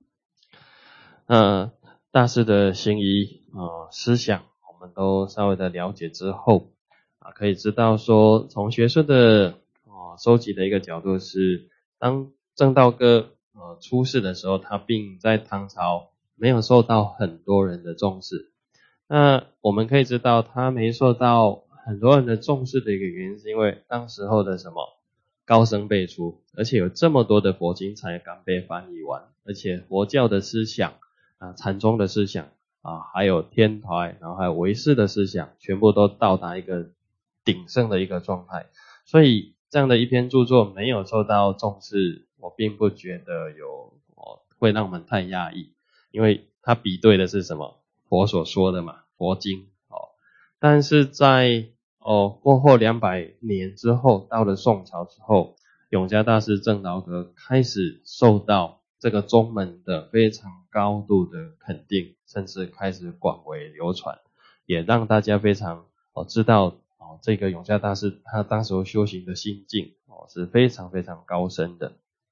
呃，大师的行仪呃思想，我们都稍微的了解之后啊，可以知道说，从学术的哦收集的一个角度是，当证道歌呃出世的时候，他并在唐朝没有受到很多人的重视。那我们可以知道，他没受到很多人的重视的一个原因，是因为当时候的什么高僧辈出，而且有这么多的佛经才刚被翻译完，而且佛教的思想啊、禅宗的思想啊，还有天台，然后还有唯识的思想，全部都到达一个鼎盛的一个状态。所以这样的一篇著作没有受到重视，我并不觉得有哦会让我们太讶异，因为它比对的是什么？佛所说的嘛，佛经哦。但是在哦过后两百年之后，到了宋朝之后，永嘉大师证道阁开始受到这个宗门的非常高度的肯定，甚至开始广为流传，也让大家非常哦知道哦这个永嘉大师他当时修行的心境哦是非常非常高深的。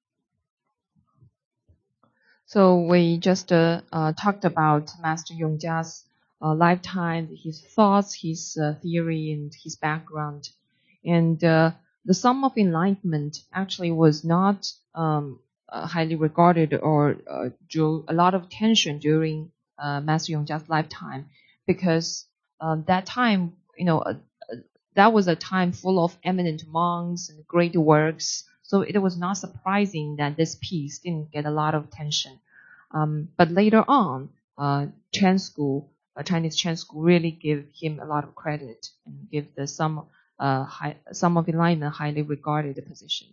So we just uh, uh, talked about Master Yongjia's uh, lifetime, his thoughts, his uh, theory, and his background. And uh, the Sum of Enlightenment actually was not um, uh, highly regarded or uh, drew a lot of attention during uh, Master Yongjia's lifetime, because uh, that time, you know, uh, that was a time full of eminent monks and great works. So it was not surprising that this piece didn't get a lot of attention. Um, but later on, uh, Chan school, uh, Chinese Chan school really give him a lot of credit and give the sum, uh, high, sum of enlightenment highly regarded position.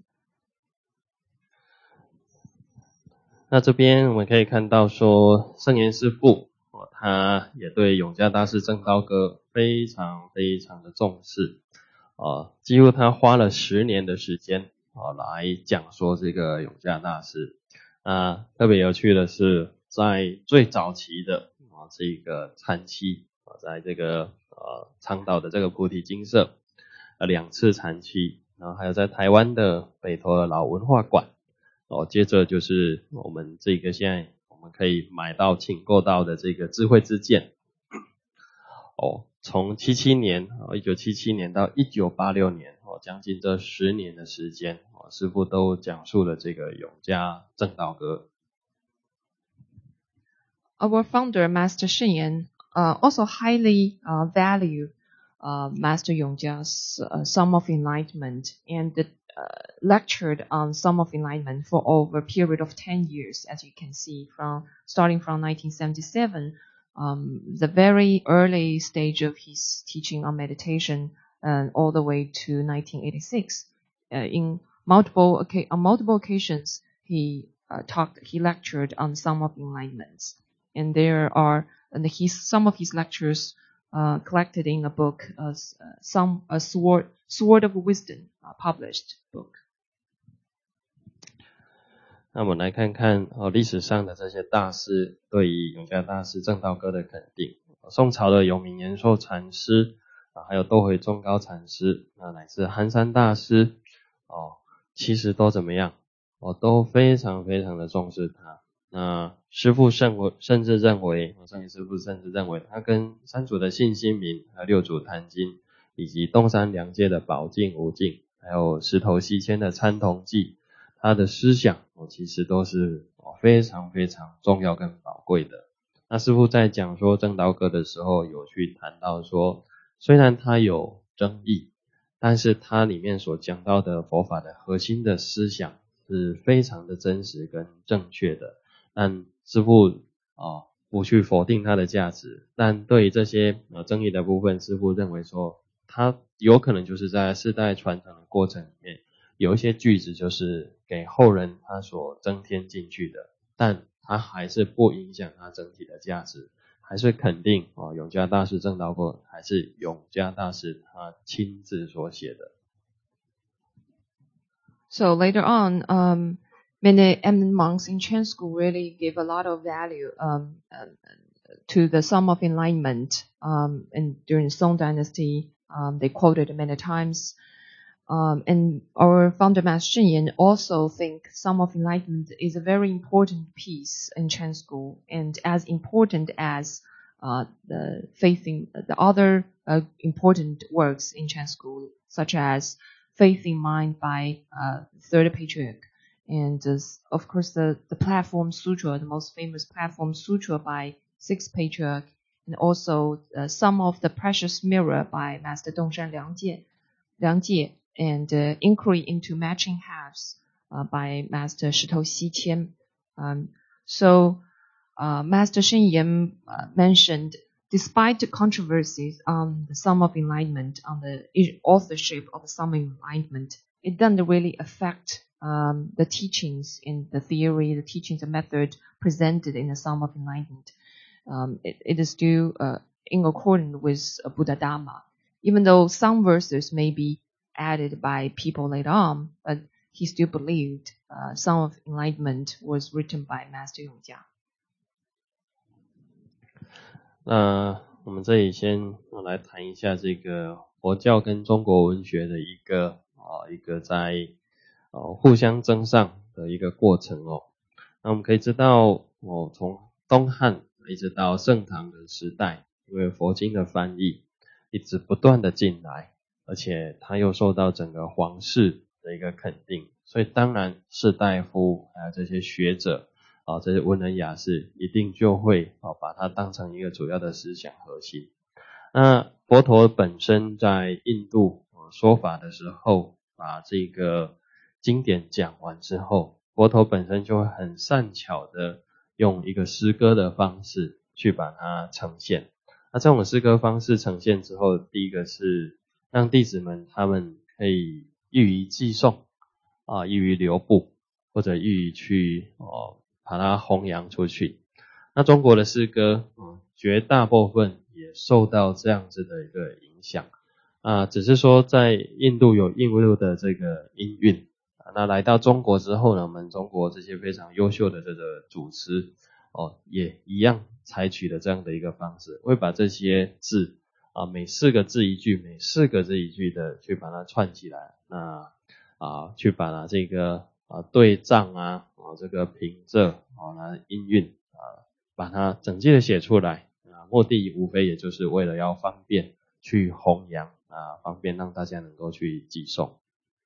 那这边我们可以看到说，圣严师父哦，他也对永嘉大师证道歌非常非常的重视，呃，几乎他花了十年的时间啊来讲说这个永嘉大师。那特别有趣的是，在最早期的啊这个禅期啊，在这个呃倡导的这个菩提精舍呃两次禅期，然后还有在台湾的北投的老文化馆。哦，接着就是我们这个现在我们可以买到请购到的这个智慧之剑。哦，从七七年哦一九七七年到一九八六年哦，将近这十年的时间哦，师父都讲述了这个永嘉证道歌。 Our founder, Master Sheng Yan, uh, also highly uh, value uh, Master Yongjia's uh, Sum of Enlightenment and uh, lectured on Sum of Enlightenment for over a period of ten years, as you can see, from starting from nineteen seventy-seven, um, the very early stage of his teaching on meditation, and all the way to nineteen eighty-six. Uh, in multiple on multiple occasions, he uh, talked, he lectured on Sum of Enlightenment. And there are and his some of his lectures uh, collected in a book, uh, some a sword sword of wisdom, uh, published book. 那我们来看看哦，历史上的这些大师对于永嘉大师证道歌的肯定。宋朝的有名延寿禅师啊，还有斗回宗高禅师，那乃至憨山大师哦，其实都怎么样？哦，都非常非常的重视他。那师父甚为甚至认为，圣严师父甚至认为，他跟三祖的信心明，还有六祖坛经，以及东山良介的宝镜无镜，还有石头西迁的参同记，他的思想哦，其实都是哦非常非常重要跟宝贵的。那师父在讲说证道歌的时候，有去谈到说，虽然他有争议，但是他里面所讲到的佛法的核心的思想是非常的真实跟正确的。但师父哦不去否定它的价值，但对于这些呃争议的部分，师父认为说，它有可能就是在世代传承的过程里面，有一些句子就是给后人他所增添进去的，但它还是不影响它整体的价值，还是肯定哦永嘉大师证道过，还是永嘉大师他亲自所写的。 So later on, um, many eminent monks in Chan school really gave a lot of value um, um, to the Sum of Enlightenment. Um, and during Song Dynasty, um, they quoted it many times. Um, and our founder Master Sheng Yan also think Sum of Enlightenment is a very important piece in Chan school, and as important as uh, the faith in the other uh, important works in Chan school, such as Faith in Mind by uh, Third Patriarch. And uh, of course, the, the Platform Sutra, the most famous Platform Sutra by Sixth Patriarch, and also uh, some of the Precious Mirror by Master Dongshan Liangjie, Liangjie and uh, Inquiry into Matching Halves uh, by Master Shitou Xiqian. Um, so uh, Master Sheng Yan uh, mentioned, despite the controversies on the Sum of Enlightenment, on the authorship of the Sum of Enlightenment, it doesn't really affect Um, the teachings in the theory, the teachings, the method presented in the Sum of Enlightenment. Um, it, it is still uh, in accordance with uh, Buddha Dharma, even though some verses may be added by people later on, but he still believed uh, Sum of Enlightenment was written by Master Yongjia. 那我们这里先来谈一下这个佛教跟中国文学的一个啊、呃、一个在哦，互相增上的一个过程哦。那我们可以知道，哦，从东汉一直到盛唐的时代，因为佛经的翻译一直不断的进来，而且它又受到整个皇室的一个肯定，所以当然士大夫还有这些学者啊、哦，这些文人雅士一定就会哦把它当成一个主要的思想核心。那佛陀本身在印度、哦、说法的时候，把这个经典讲完之后，佛陀本身就会很善巧的用一个诗歌的方式去把它呈现。那这种诗歌方式呈现之后，第一个是让弟子们他们可以易于寄送啊，易于流布，或者易于去哦把它弘扬出去。那中国的诗歌，嗯，绝大部分也受到这样子的一个影响啊，只是说在印度有印度的这个音韵，那来到中国之后呢，我们中国这些非常优秀的这个祖师哦，也一样采取了这样的一个方式，会把这些字啊，每四个字一句，每四个字一句的去把它串起来，那啊，去把它这个啊对仗啊，啊这个平仄啊，那音韵啊。把它整齐的写出来啊，目的无非也就是为了要方便去弘扬啊，方便让大家能够去寄送。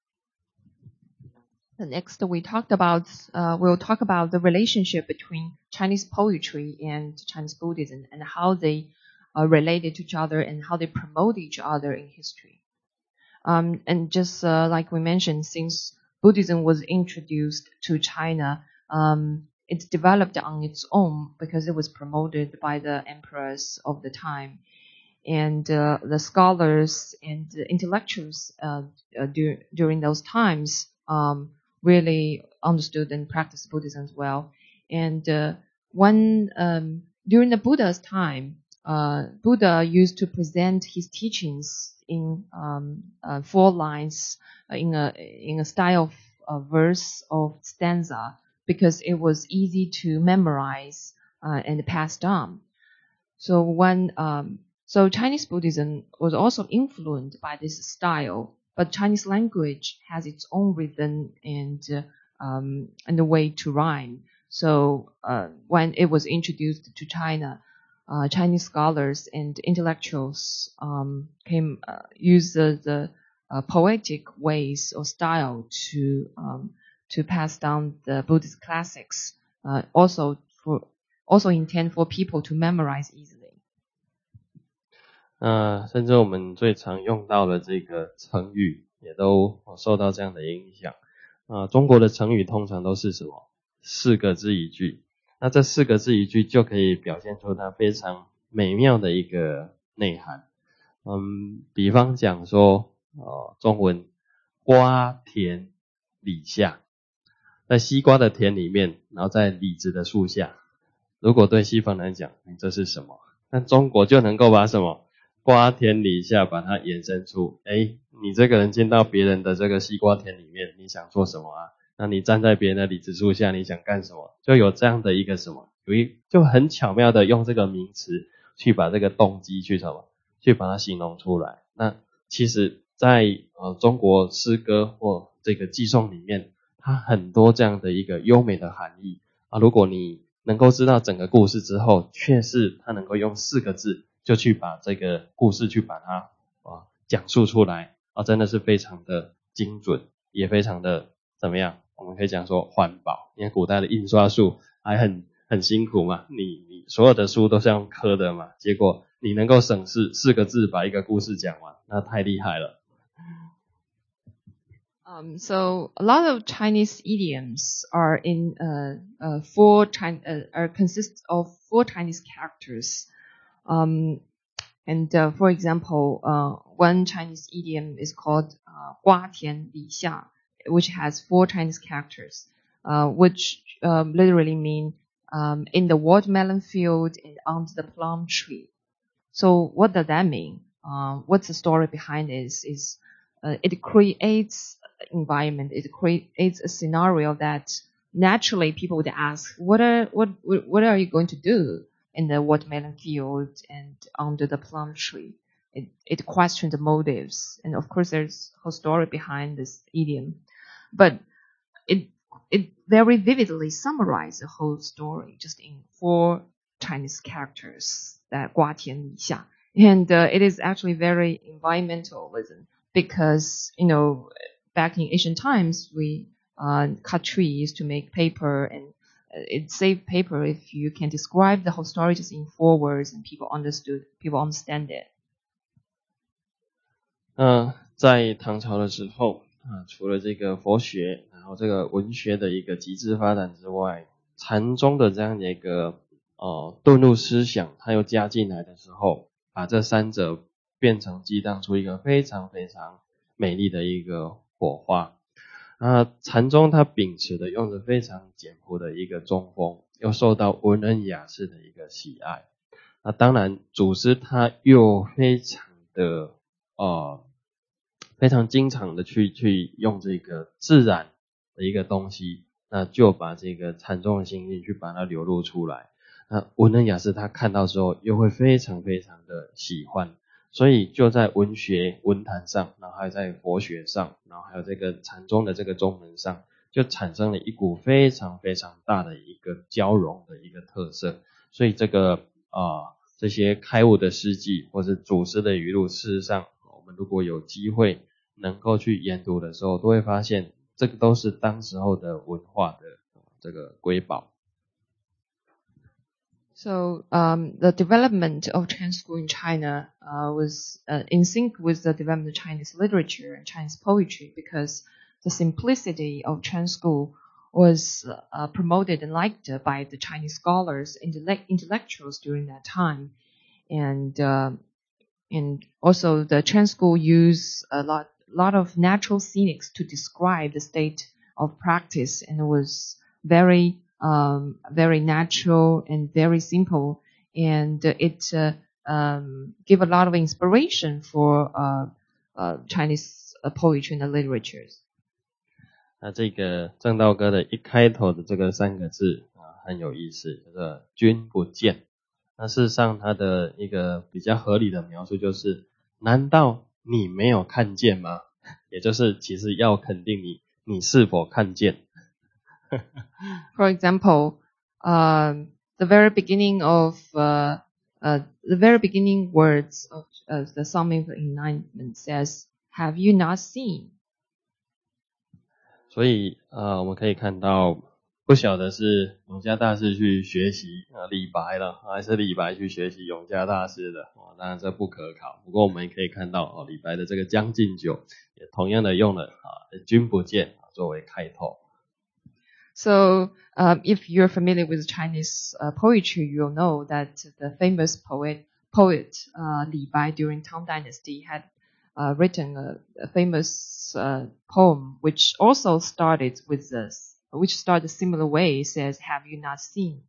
Next, we talked about uh, we'll talk about the relationship between Chinese poetry and Chinese Buddhism and how they are related to each other and how they promote each other in history. Um, and just uh, like we mentioned, since Buddhism was introduced to China, um, it's developed on its own because it was promoted by the emperors of the time. And uh, the scholars and the intellectuals uh, uh, dur- during those times um, really understood and practiced Buddhism as well. And uh, one um, during the Buddha's time, uh, Buddha used to present his teachings in um, uh, four lines uh, in a in a style of a verse of stanza because it was easy to memorize uh, and pass on. So when um, so Chinese Buddhism was also influenced by this style, but Chinese language has its own rhythm and uh, um, and the way to rhyme. So uh, when it was introduced to China, uh, Chinese scholars and intellectuals um, came uh, use the, the uh, poetic ways or style to um, to pass down the Buddhist classics. Uh, also for also intend for people to memorize easily. 那甚至我们最常用到的这个成语也都受到这样的影响啊。中国的成语通常都是什么？四个字一句。那这四个字一句就可以表现出它非常美妙的一个内涵。嗯，比方讲说，呃，中文瓜田李下，在西瓜的田里面，然后在李子的树下。如果对西方人讲，这是什么？但中国就能够把什么瓜田李下把它延伸出，诶，你这个人进到别人的这个西瓜田里面，你想做什么啊？那你站在别人的李子树下，你想干什么？就有这样的一个什么，有一就很巧妙的用这个名词去把这个动机去什么，去把它形容出来。那其实在呃中国诗歌或这个寄颂里面，它很多这样的一个优美的含义啊。如果你能够知道整个故事之后，却是它能够用四个字就去把这个故事去把它啊讲述出来啊，真的是非常的精准，也非常的怎么样？我们可以讲说环保，因为古代的印刷术还很很辛苦嘛，你你所有的书都是用刻的嘛，结果你能够省事四个字把一个故事讲完，那太厉害了。 Um, so a lot of Chinese idioms are in uh, uh, four Chin- uh, are consist of four Chinese characters. Um, and uh, for example, uh, one Chinese idiom is called uh, 瓜田李下, which has four Chinese characters, uh, which um, literally mean um, in the watermelon field and under the plum tree. So what does that mean? Uh, what's the story behind this? Is uh, it creates environment. It creates a scenario that naturally people would ask, what are what what are you going to do in the watermelon field and under the plum tree? It it questions the motives, and of course there's a whole story behind this idiom, but it it very vividly summarizes the whole story just in four Chinese characters, that 瓜田李下, and uh, it is actually very environmentalism because you know. Back in ancient times, we uh, cut trees to make paper, and it saved paper if you can describe the whole story just in four words, and people understood, people understand it. 呃，在唐朝的时候啊，除了这个佛学，然后这个文学的一个极致发展之外，禅宗的这样的一个呃顿入思想，他又加进来的时候，把这三者变成激荡出一个非常非常美丽的一个火花。那禅宗他秉持的用着非常简朴的一个宗风，又受到文人雅士的一个喜爱。那当然祖师他又非常的呃非常经常的去去用这个自然的一个东西，那就把这个禅宗的心境去把它流露出来。那文人雅士他看到之后又会非常非常的喜欢，所以就在文学文坛上，然后还在佛学上，然后还有这个禅宗的这个宗门上，就产生了一股非常非常大的一个交融的一个特色。所以这个啊、呃、这些开悟的事迹或是祖师的语录，事实上我们如果有机会能够去研读的时候，都会发现这个都是当时候的文化的这个瑰宝。 So um, the development of Chan school in China uh, was uh, in sync with the development of Chinese literature and Chinese poetry, because the simplicity of Chan school was uh, promoted and liked by the Chinese scholars and intellectuals during that time, and uh, and also the Chan school used a lot lot of natural scenics to describe the state of practice, and it was very Um, very natural and very simple, and it uh, um, gave a lot of inspiration for uh, uh, Chinese uh, poetry and literatures. 那这个正道歌的一开头的这个三个字啊很有意思，叫做君不见。那事实上它的一个比较合理的描述就是，难道你没有看见吗？也就是其实要肯定你你是否看见。 For example, uh, the very beginning of uh, uh, the very beginning words of uh, the Psalm of Enlightenment says, "Have you not seen?" 所以呃，我们可以看到，不晓得是永嘉大师去学习呃李白了，还是李白去学习永嘉大师的，哦，当然这不可考。不过我们也可以看到，哦，李白的这个《将进酒》也同样的用了啊“君不见”作为开头。 So, um, if you're familiar with Chinese uh, poetry, you'll know that the famous poet poet uh, Li Bai during Tang Dynasty had uh, written a, a famous uh, poem, which also started with this, which started a similar way. It says, "Have you not seen?"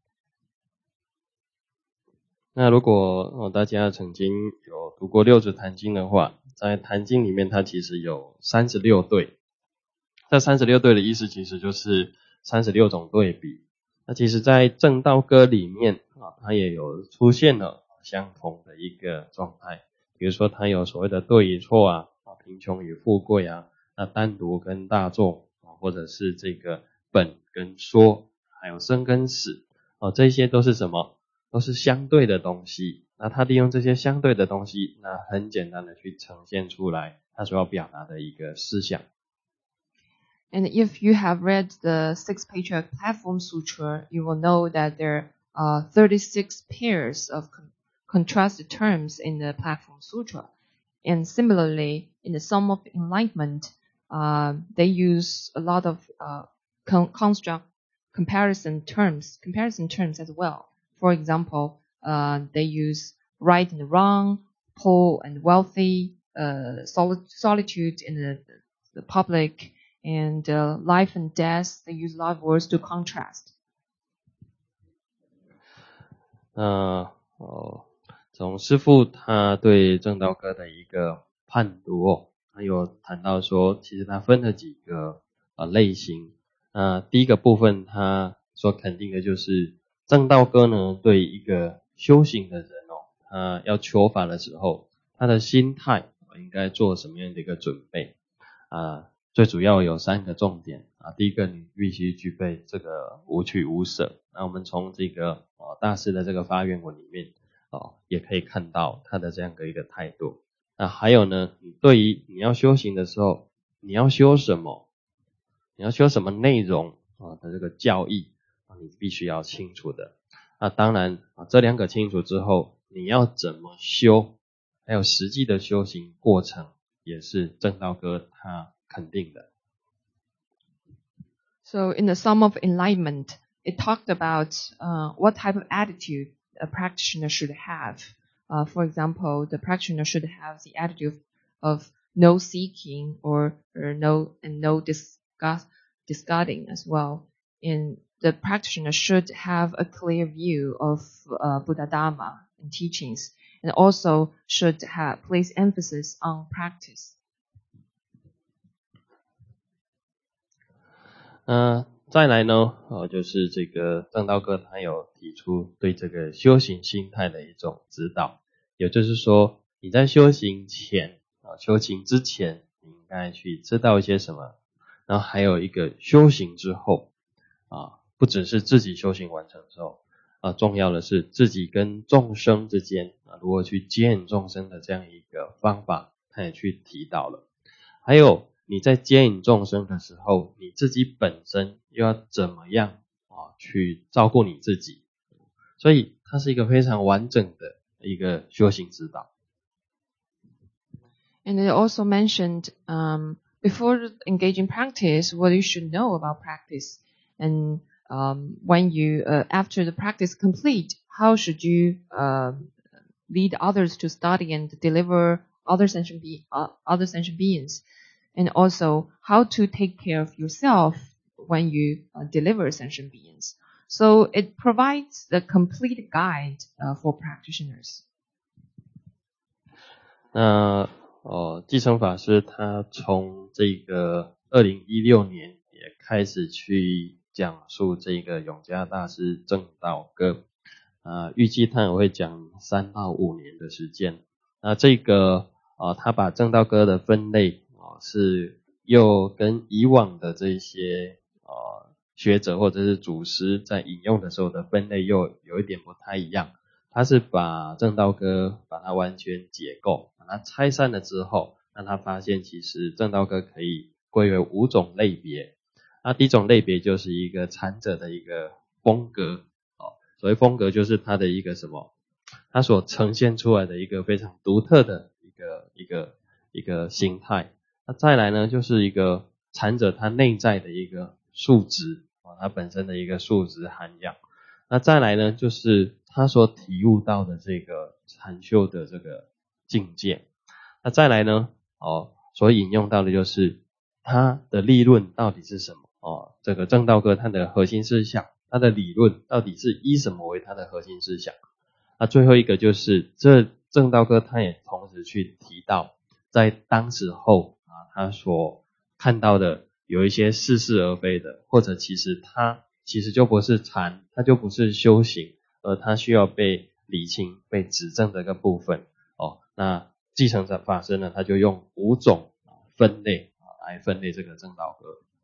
那如果、哦、大家曾经有读过六祖坛经的话，在坛经里面，它其实有三十六对。这三十六对的意思其实就是三十六种对比。那其实在正道歌里面啊，它也有出现了相同的一个状态。比如说它有所谓的对与错啊，贫穷与富贵啊，那单独跟大众啊，或者是这个本跟说，还有生跟死啊，这些都是什么？都是相对的东西。那他利用这些相对的东西，那很简单的去呈现出来他所要表达的一个思想。 And if you have read the Six Patriarch Platform Sutra, you will know that there are thirty-six pairs of con- contrasted terms in the Platform Sutra. And similarly, in the Sum of Enlightenment, uh, they use a lot of uh, con- construct comparison terms, comparison terms as well. For example, uh, they use right and wrong, poor and wealthy, uh, sol- solitude in the, the public, and uh, life and death. They use a lot of words to contrast. 那哦，从师父他对正道歌的一个判读哦，他有谈到说，其实他分了几个呃类型。那第一个部分，他所肯定的就是正道歌呢，对一个修行的人哦，他要求法的时候，他的心态应该做什么样的一个准备啊？最主要有三个重点啊。第一个，你必须具备这个无取无舍。那我们从这个呃大师的这个发愿文里面哦，也可以看到他的这样的一个态度。那还有呢，你对于你要修行的时候，你要修什么？你要修什么内容啊的这个教义啊，你必须要清楚的。那当然啊，这两个清楚之后，你要怎么修，还有实际的修行过程，也是正道歌他肯定的。 So in the Sum of Enlightenment, it talked about uh, what type of attitude a practitioner should have. Uh, for example, the practitioner should have the attitude of no seeking or, or no and no disgust, discarding as well. And the practitioner should have a clear view of uh, Buddha Dharma and teachings, and also should have place emphasis on practice. 呃，再来呢，哦，就是这个正道哥他有提出对这个修行心态的一种指导，也就是说，你在修行前啊，修行之前，你应该去知道一些什么，然后还有一个修行之后啊，不只是自己修行完成之后啊，重要的是自己跟众生之间啊，如何去接引众生的这样一个方法，他也去提到了，还有。你在接引众生的时候，你自己本身又要怎么样啊去照顾你自己？所以它是一个非常完整的一个修行指导。 And it also mentioned um, before engaging practice, what you should know about practice, and um, when you uh, after the practice complete, how should you uh, lead others to study and deliver other sentient be uh, other sentient beings. And also how to take care of yourself when you uh, deliver sentient beings. So it provides the complete guide uh, for practitioners. 那哦，继承法师他从这个二零一六年也开始去讲述这个永嘉大师正道歌，啊，预计他也会讲三到五年的时间。那这个啊，他把正道歌的分类。是又跟以往的这些呃学者或者是祖师在引用的时候的分类又有一点不太一样，他是把正道歌把它完全解构，把它拆散了之后，让他发现其实正道歌可以归为五种类别。那第一种类别就是一个禅者的一个风格，哦，所谓风格就是他的一个什么，他所呈现出来的一个非常独特的一个一个一个心态。那再来呢，就是一个禅者他内在的一个素质，他本身的一个素质涵养。那再来呢，就是他所体悟到的这个禅修的这个境界。那再来呢，哦，所引用到的就是他的立论到底是什么？哦，这个正道歌他的核心思想，他的理论到底是以什么为他的核心思想？那最后一个就是这正道歌他也同时去提到，在当时候。他所看到的有一些似是而非的，或者其实他其实就不是禅，他就不是修行，而他需要被理清、被指正的一个部分。哦，那继承者法师呢，他就用五种分类来分类这个正道歌。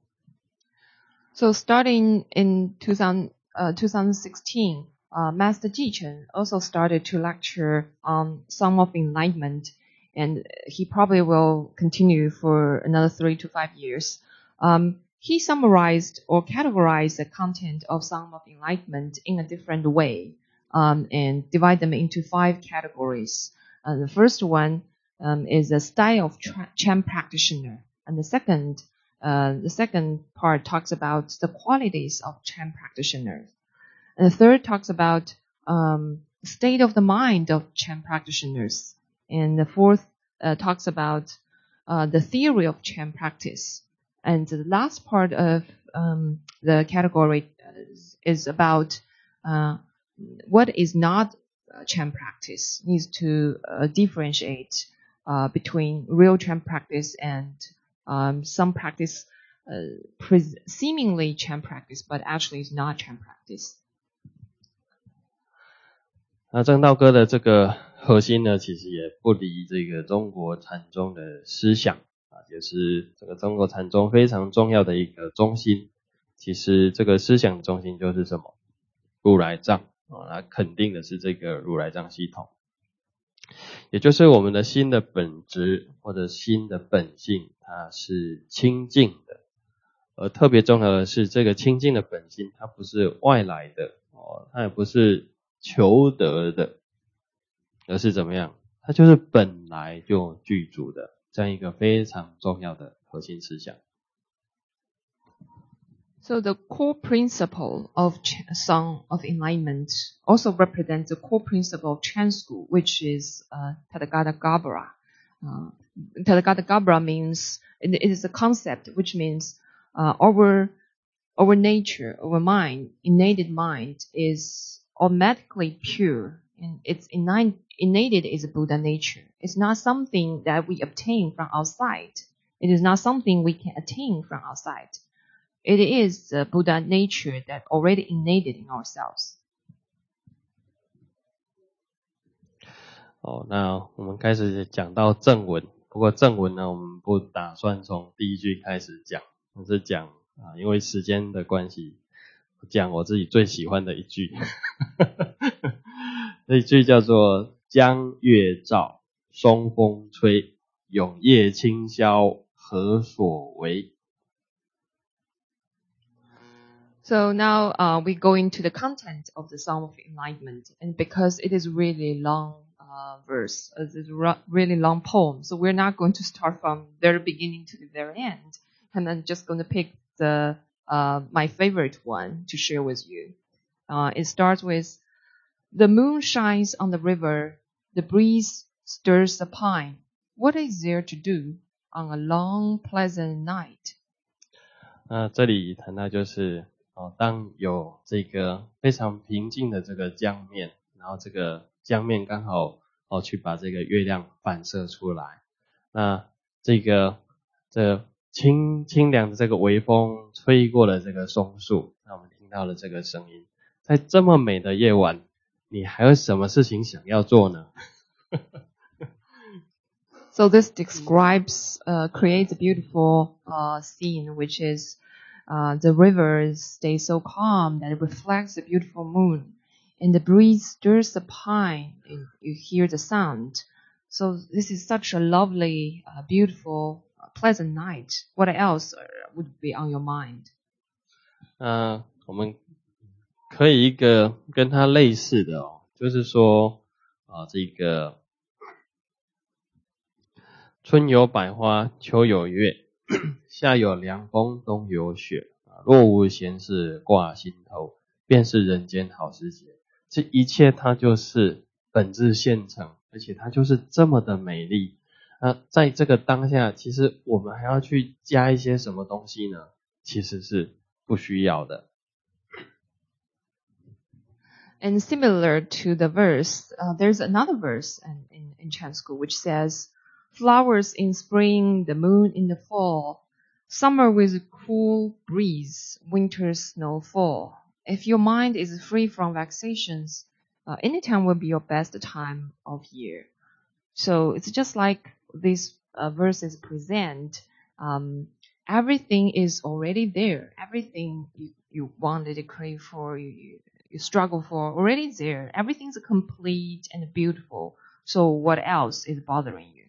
So starting in two thousand, uh, twenty sixteen, uh, Master Jichen also started to lecture on Song of Enlightenment. And he probably will continue for another three to five years. Um, he summarized or categorized the content of Song of Enlightenment in a different way, um, and divide them into five categories. Uh, the first one um, is a style of Chan practitioner, and the second, uh, the second part talks about the qualities of Chan practitioners, and the third talks about um, the state of the mind of Chan practitioners. And the fourth uh, talks about uh, the theory of Chan practice. And the last part of um, the category is, is about uh, what is not uh, Chan practice. It needs to uh, differentiate uh, between real Chan practice and um, some practice uh, pre- seemingly Chan practice, but actually is not Chan practice. 那正道歌的这个核心呢，其实也不离这个中国禅宗的思想啊，也是这个中国禅宗非常重要的一个中心。其实这个思想的中心就是什么？如来藏啊，那肯定的是这个如来藏系统，也就是我们的心的本质或者心的本性，它是清净的。而特别重要的是，这个清净的本性，它不是外来的哦，它也不是求得的，而是怎么样？它就是本来就具足的这样一个非常重要的核心思想。 So the core principle of Ch- Song of Enlightenment also represents the core principle of Chan school, which is uh, Tathagata Garbhara. Uh, Tathagata Garbhara means, it is a concept which means uh, our, our nature, our mind, innate mind is automatically pure. And it's innate, innate is a Buddha nature. It's not something that we obtain from outside. It is not something we can attain from outside. It is the Buddha nature that already innate in ourselves. 哦，那我们开始讲到正文，不过正文呢，我们不打算从第一句开始讲，而是讲啊，因为时间的关系，讲我自己最喜欢的一句，这一句叫做“江月照，松风吹，永夜清宵，何所为？” So now uh, we go into the content of the Song of Enlightenment, and because it is really long uh, verse, uh, it's a really long poem, so we're not going to start from very beginning to the very end, and I'm just going to pick the uh, my favorite one to share with you. Uh, it starts with, "The moon shines on the river, the breeze stirs the pine. What is there to do on a long, pleasant night?" 那这里谈到就是哦，当有这个非常平静的这个江面，然后这个江面刚好哦去把这个月亮反射出来，那这个这清清凉的这个微风吹过了这个松树，那我们听到了这个声音，在这么美的夜晚，你还有什么事情想要做呢？ So this describes, uh, creates a beautiful uh, scene, which is uh, the river stays so calm that it reflects the beautiful moon, and the breeze stirs the pine, and you hear the sound. So this is such a lovely, uh, beautiful, uh, pleasant night. What else would be on your mind? 呃，我们可以一个跟它类似的哦，就是说啊、呃，这个。春有百花，秋有月，夏有凉风，冬有雪。若无闲事挂心头，便是人间好时节。这一切它就是本质现成，而且它就是这么的美丽。那在这个当下，其实我们还要去加一些什么东西呢？其实是不需要的。 And similar to the verse, uh, there's another verse in, in, in Chan school which says, "Flowers in spring, the moon in the fall, summer with a cool breeze, winter snowfall. If your mind is free from vexations, uh, any time will be your best time of year." So it's just like these uh, verses present. Um, everything is already there. Everything you, you wanted to crave for, you, you, you struggle for, already there. Everything's complete and beautiful. So what else is bothering you?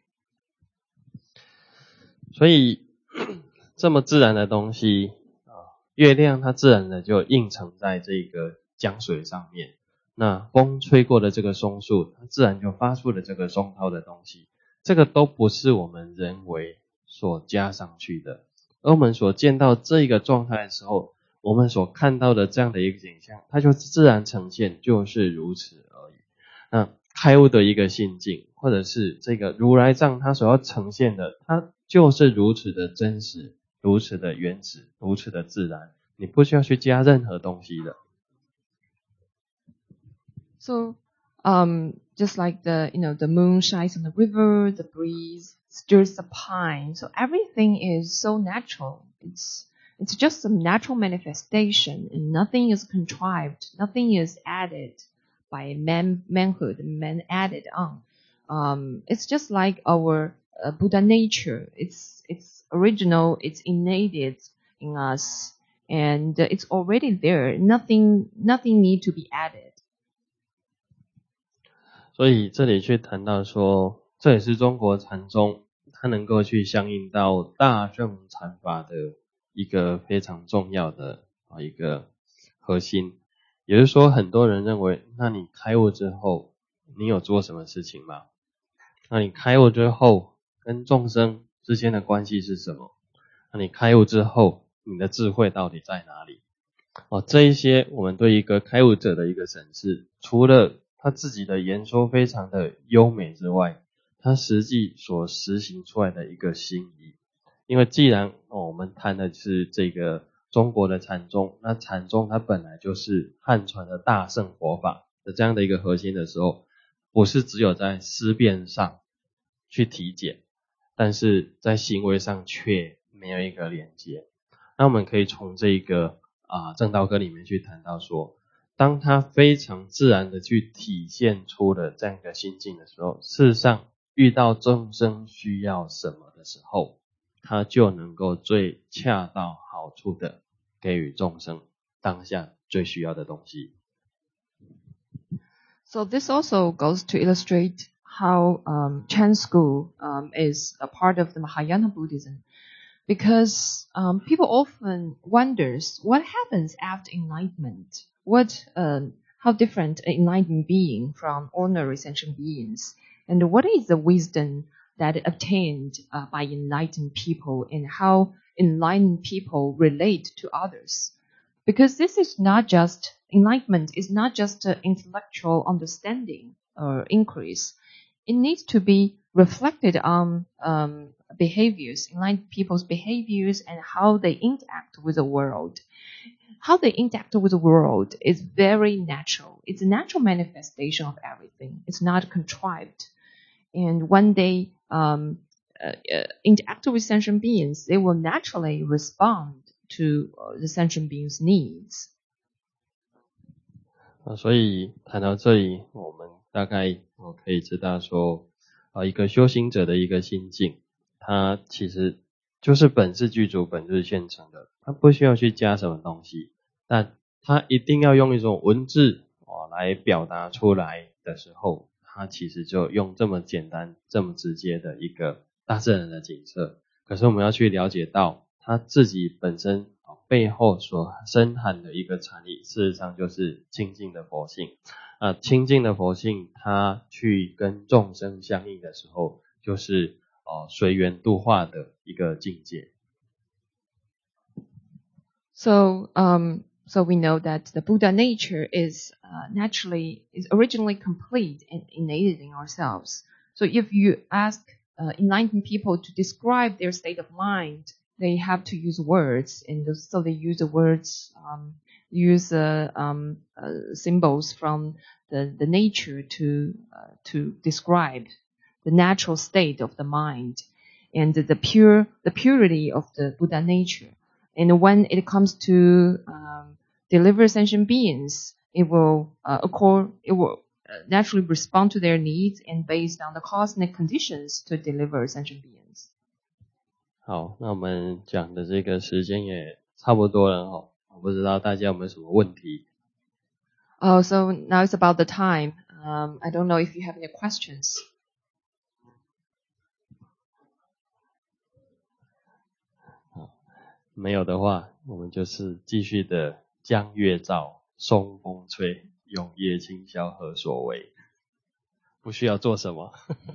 所以这么自然的东西啊，月亮它自然的就映成在这个江水上面，那风吹过的这个松树，它自然就发出了这个松涛的东西，这个都不是我们人为所加上去的，而我们所见到这个状态的时候，我们所看到的这样的一个景象，它就自然呈现，就是如此而已。那开悟的一个心境，或者是这个如来藏它所要呈现的，它就是如此的真实，如此的原始，如此的自然，你不需要去加任何东西的。 So, um, just like the, you know, the moon shines on the river, the breeze stirs the pine. So everything is so natural. It's, it's just a natural manifestation, and nothing is contrived. Nothing is added by man, manhood, man added on. Um, it's just like our uh, Buddha nature. It's, it's original. It's innate in us, and uh, it's already there. Nothing, nothing need to be added. 所以这里去谈到说，这也是中国禅宗它能够去相应到大乘禅法的一个非常重要的一个核心。也就是说，很多人认为，那你开悟之后，你有做什么事情吗？那你开悟之后，跟众生之间的关系是什么？那你开悟之后， 你的智慧到底在哪里？哦，这一些我们对一个开悟者的一个审视，除了他自己的言说非常的优美之外，他实际所实行出来的一个心意。因为既然、哦、我们谈的是这个中国的禅宗，那禅宗它本来就是汉传的大乘佛法的这样的一个核心的时候，不是只有在思辨上去体检，但是在行为上却没有一个连接。那我们可以从这个啊正道歌里面去谈到说，当他非常自然的去体现出了这样一个心境的时候，事实上遇到众生需要什么的时候，他就能够最恰到好处的给予众生当下最需要的东西。 So this also goes to illustrate how um, Chan school um, is a part of the Mahayana Buddhism, because um, people often wonders what happens after enlightenment. What, uh, how different an enlightened being from ordinary sentient beings, and what is the wisdom that obtained uh, by enlightened people, and how enlightened people relate to others. Because this is not just, enlightenment is not just an intellectual understanding or increase. It needs to be reflected on um, behaviors, enlightened people's behaviors, and how they interact with the world. How they interact with the world is very natural. It's a natural manifestation of everything. It's not contrived. And when they um, uh, uh, interact with sentient beings, they will naturally respond to uh, the sentient beings' needs. 啊，所以谈到这里，我们大概我可以知道说，啊，一个修行者的一个心境，他其实就是本自具足、本自现成的，他不需要去加什么东西，但他一定要用一种文字哦来表达出来的时候，他其实就用这么简单、这么直接的一个大自然的景色。可是我们要去了解到他自己本身背后所深含的一个禅意，事实上就是清净的佛性。啊，清净的佛性，它去跟众生相应的时候，就是呃随缘度化的一个境界。 So, um, so we know that the Buddha nature is uh, naturally, is originally complete and innate in ourselves. So if you ask uh, enlightened people to describe their state of mind, they have to use words, and so they use the words, um, use uh, um, uh, symbols from the, the nature to uh, to describe the natural state of the mind and the pure the purity of the Buddha nature. And when it comes to um, deliver sentient beings, it will uh, accord, it will naturally respond to their needs and based on the cosmic conditions to deliver sentient beings. 好，那我们讲的这个时间也差不多了哦，我不知道大家有没有什么问题。 Oh, so now it's about the time. Um, I don't know if you have any questions. 好，没有的话，我们就是继续的江月照，松风吹，永夜清宵何所为？不需要做什么。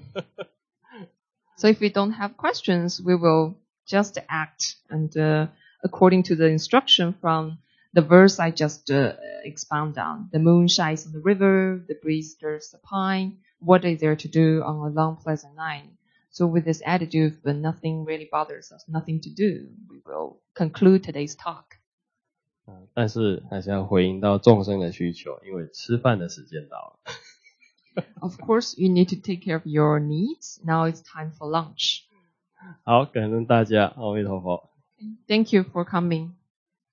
So if we don't have questions, we will just act and uh, according to the instruction from the verse I just uh, expound on. The moon shines on the river, the breeze stirs the pine. What is there to do on a long pleasant night? So with this attitude, when nothing really bothers us, nothing to do, we will conclude today's talk. 但是还是要回应到众生的需求，因为吃饭的时间到了。 Of course, you need to take care of your needs. Now it's time for lunch. 好，感恩大家，阿弥陀佛。 Thank you for coming.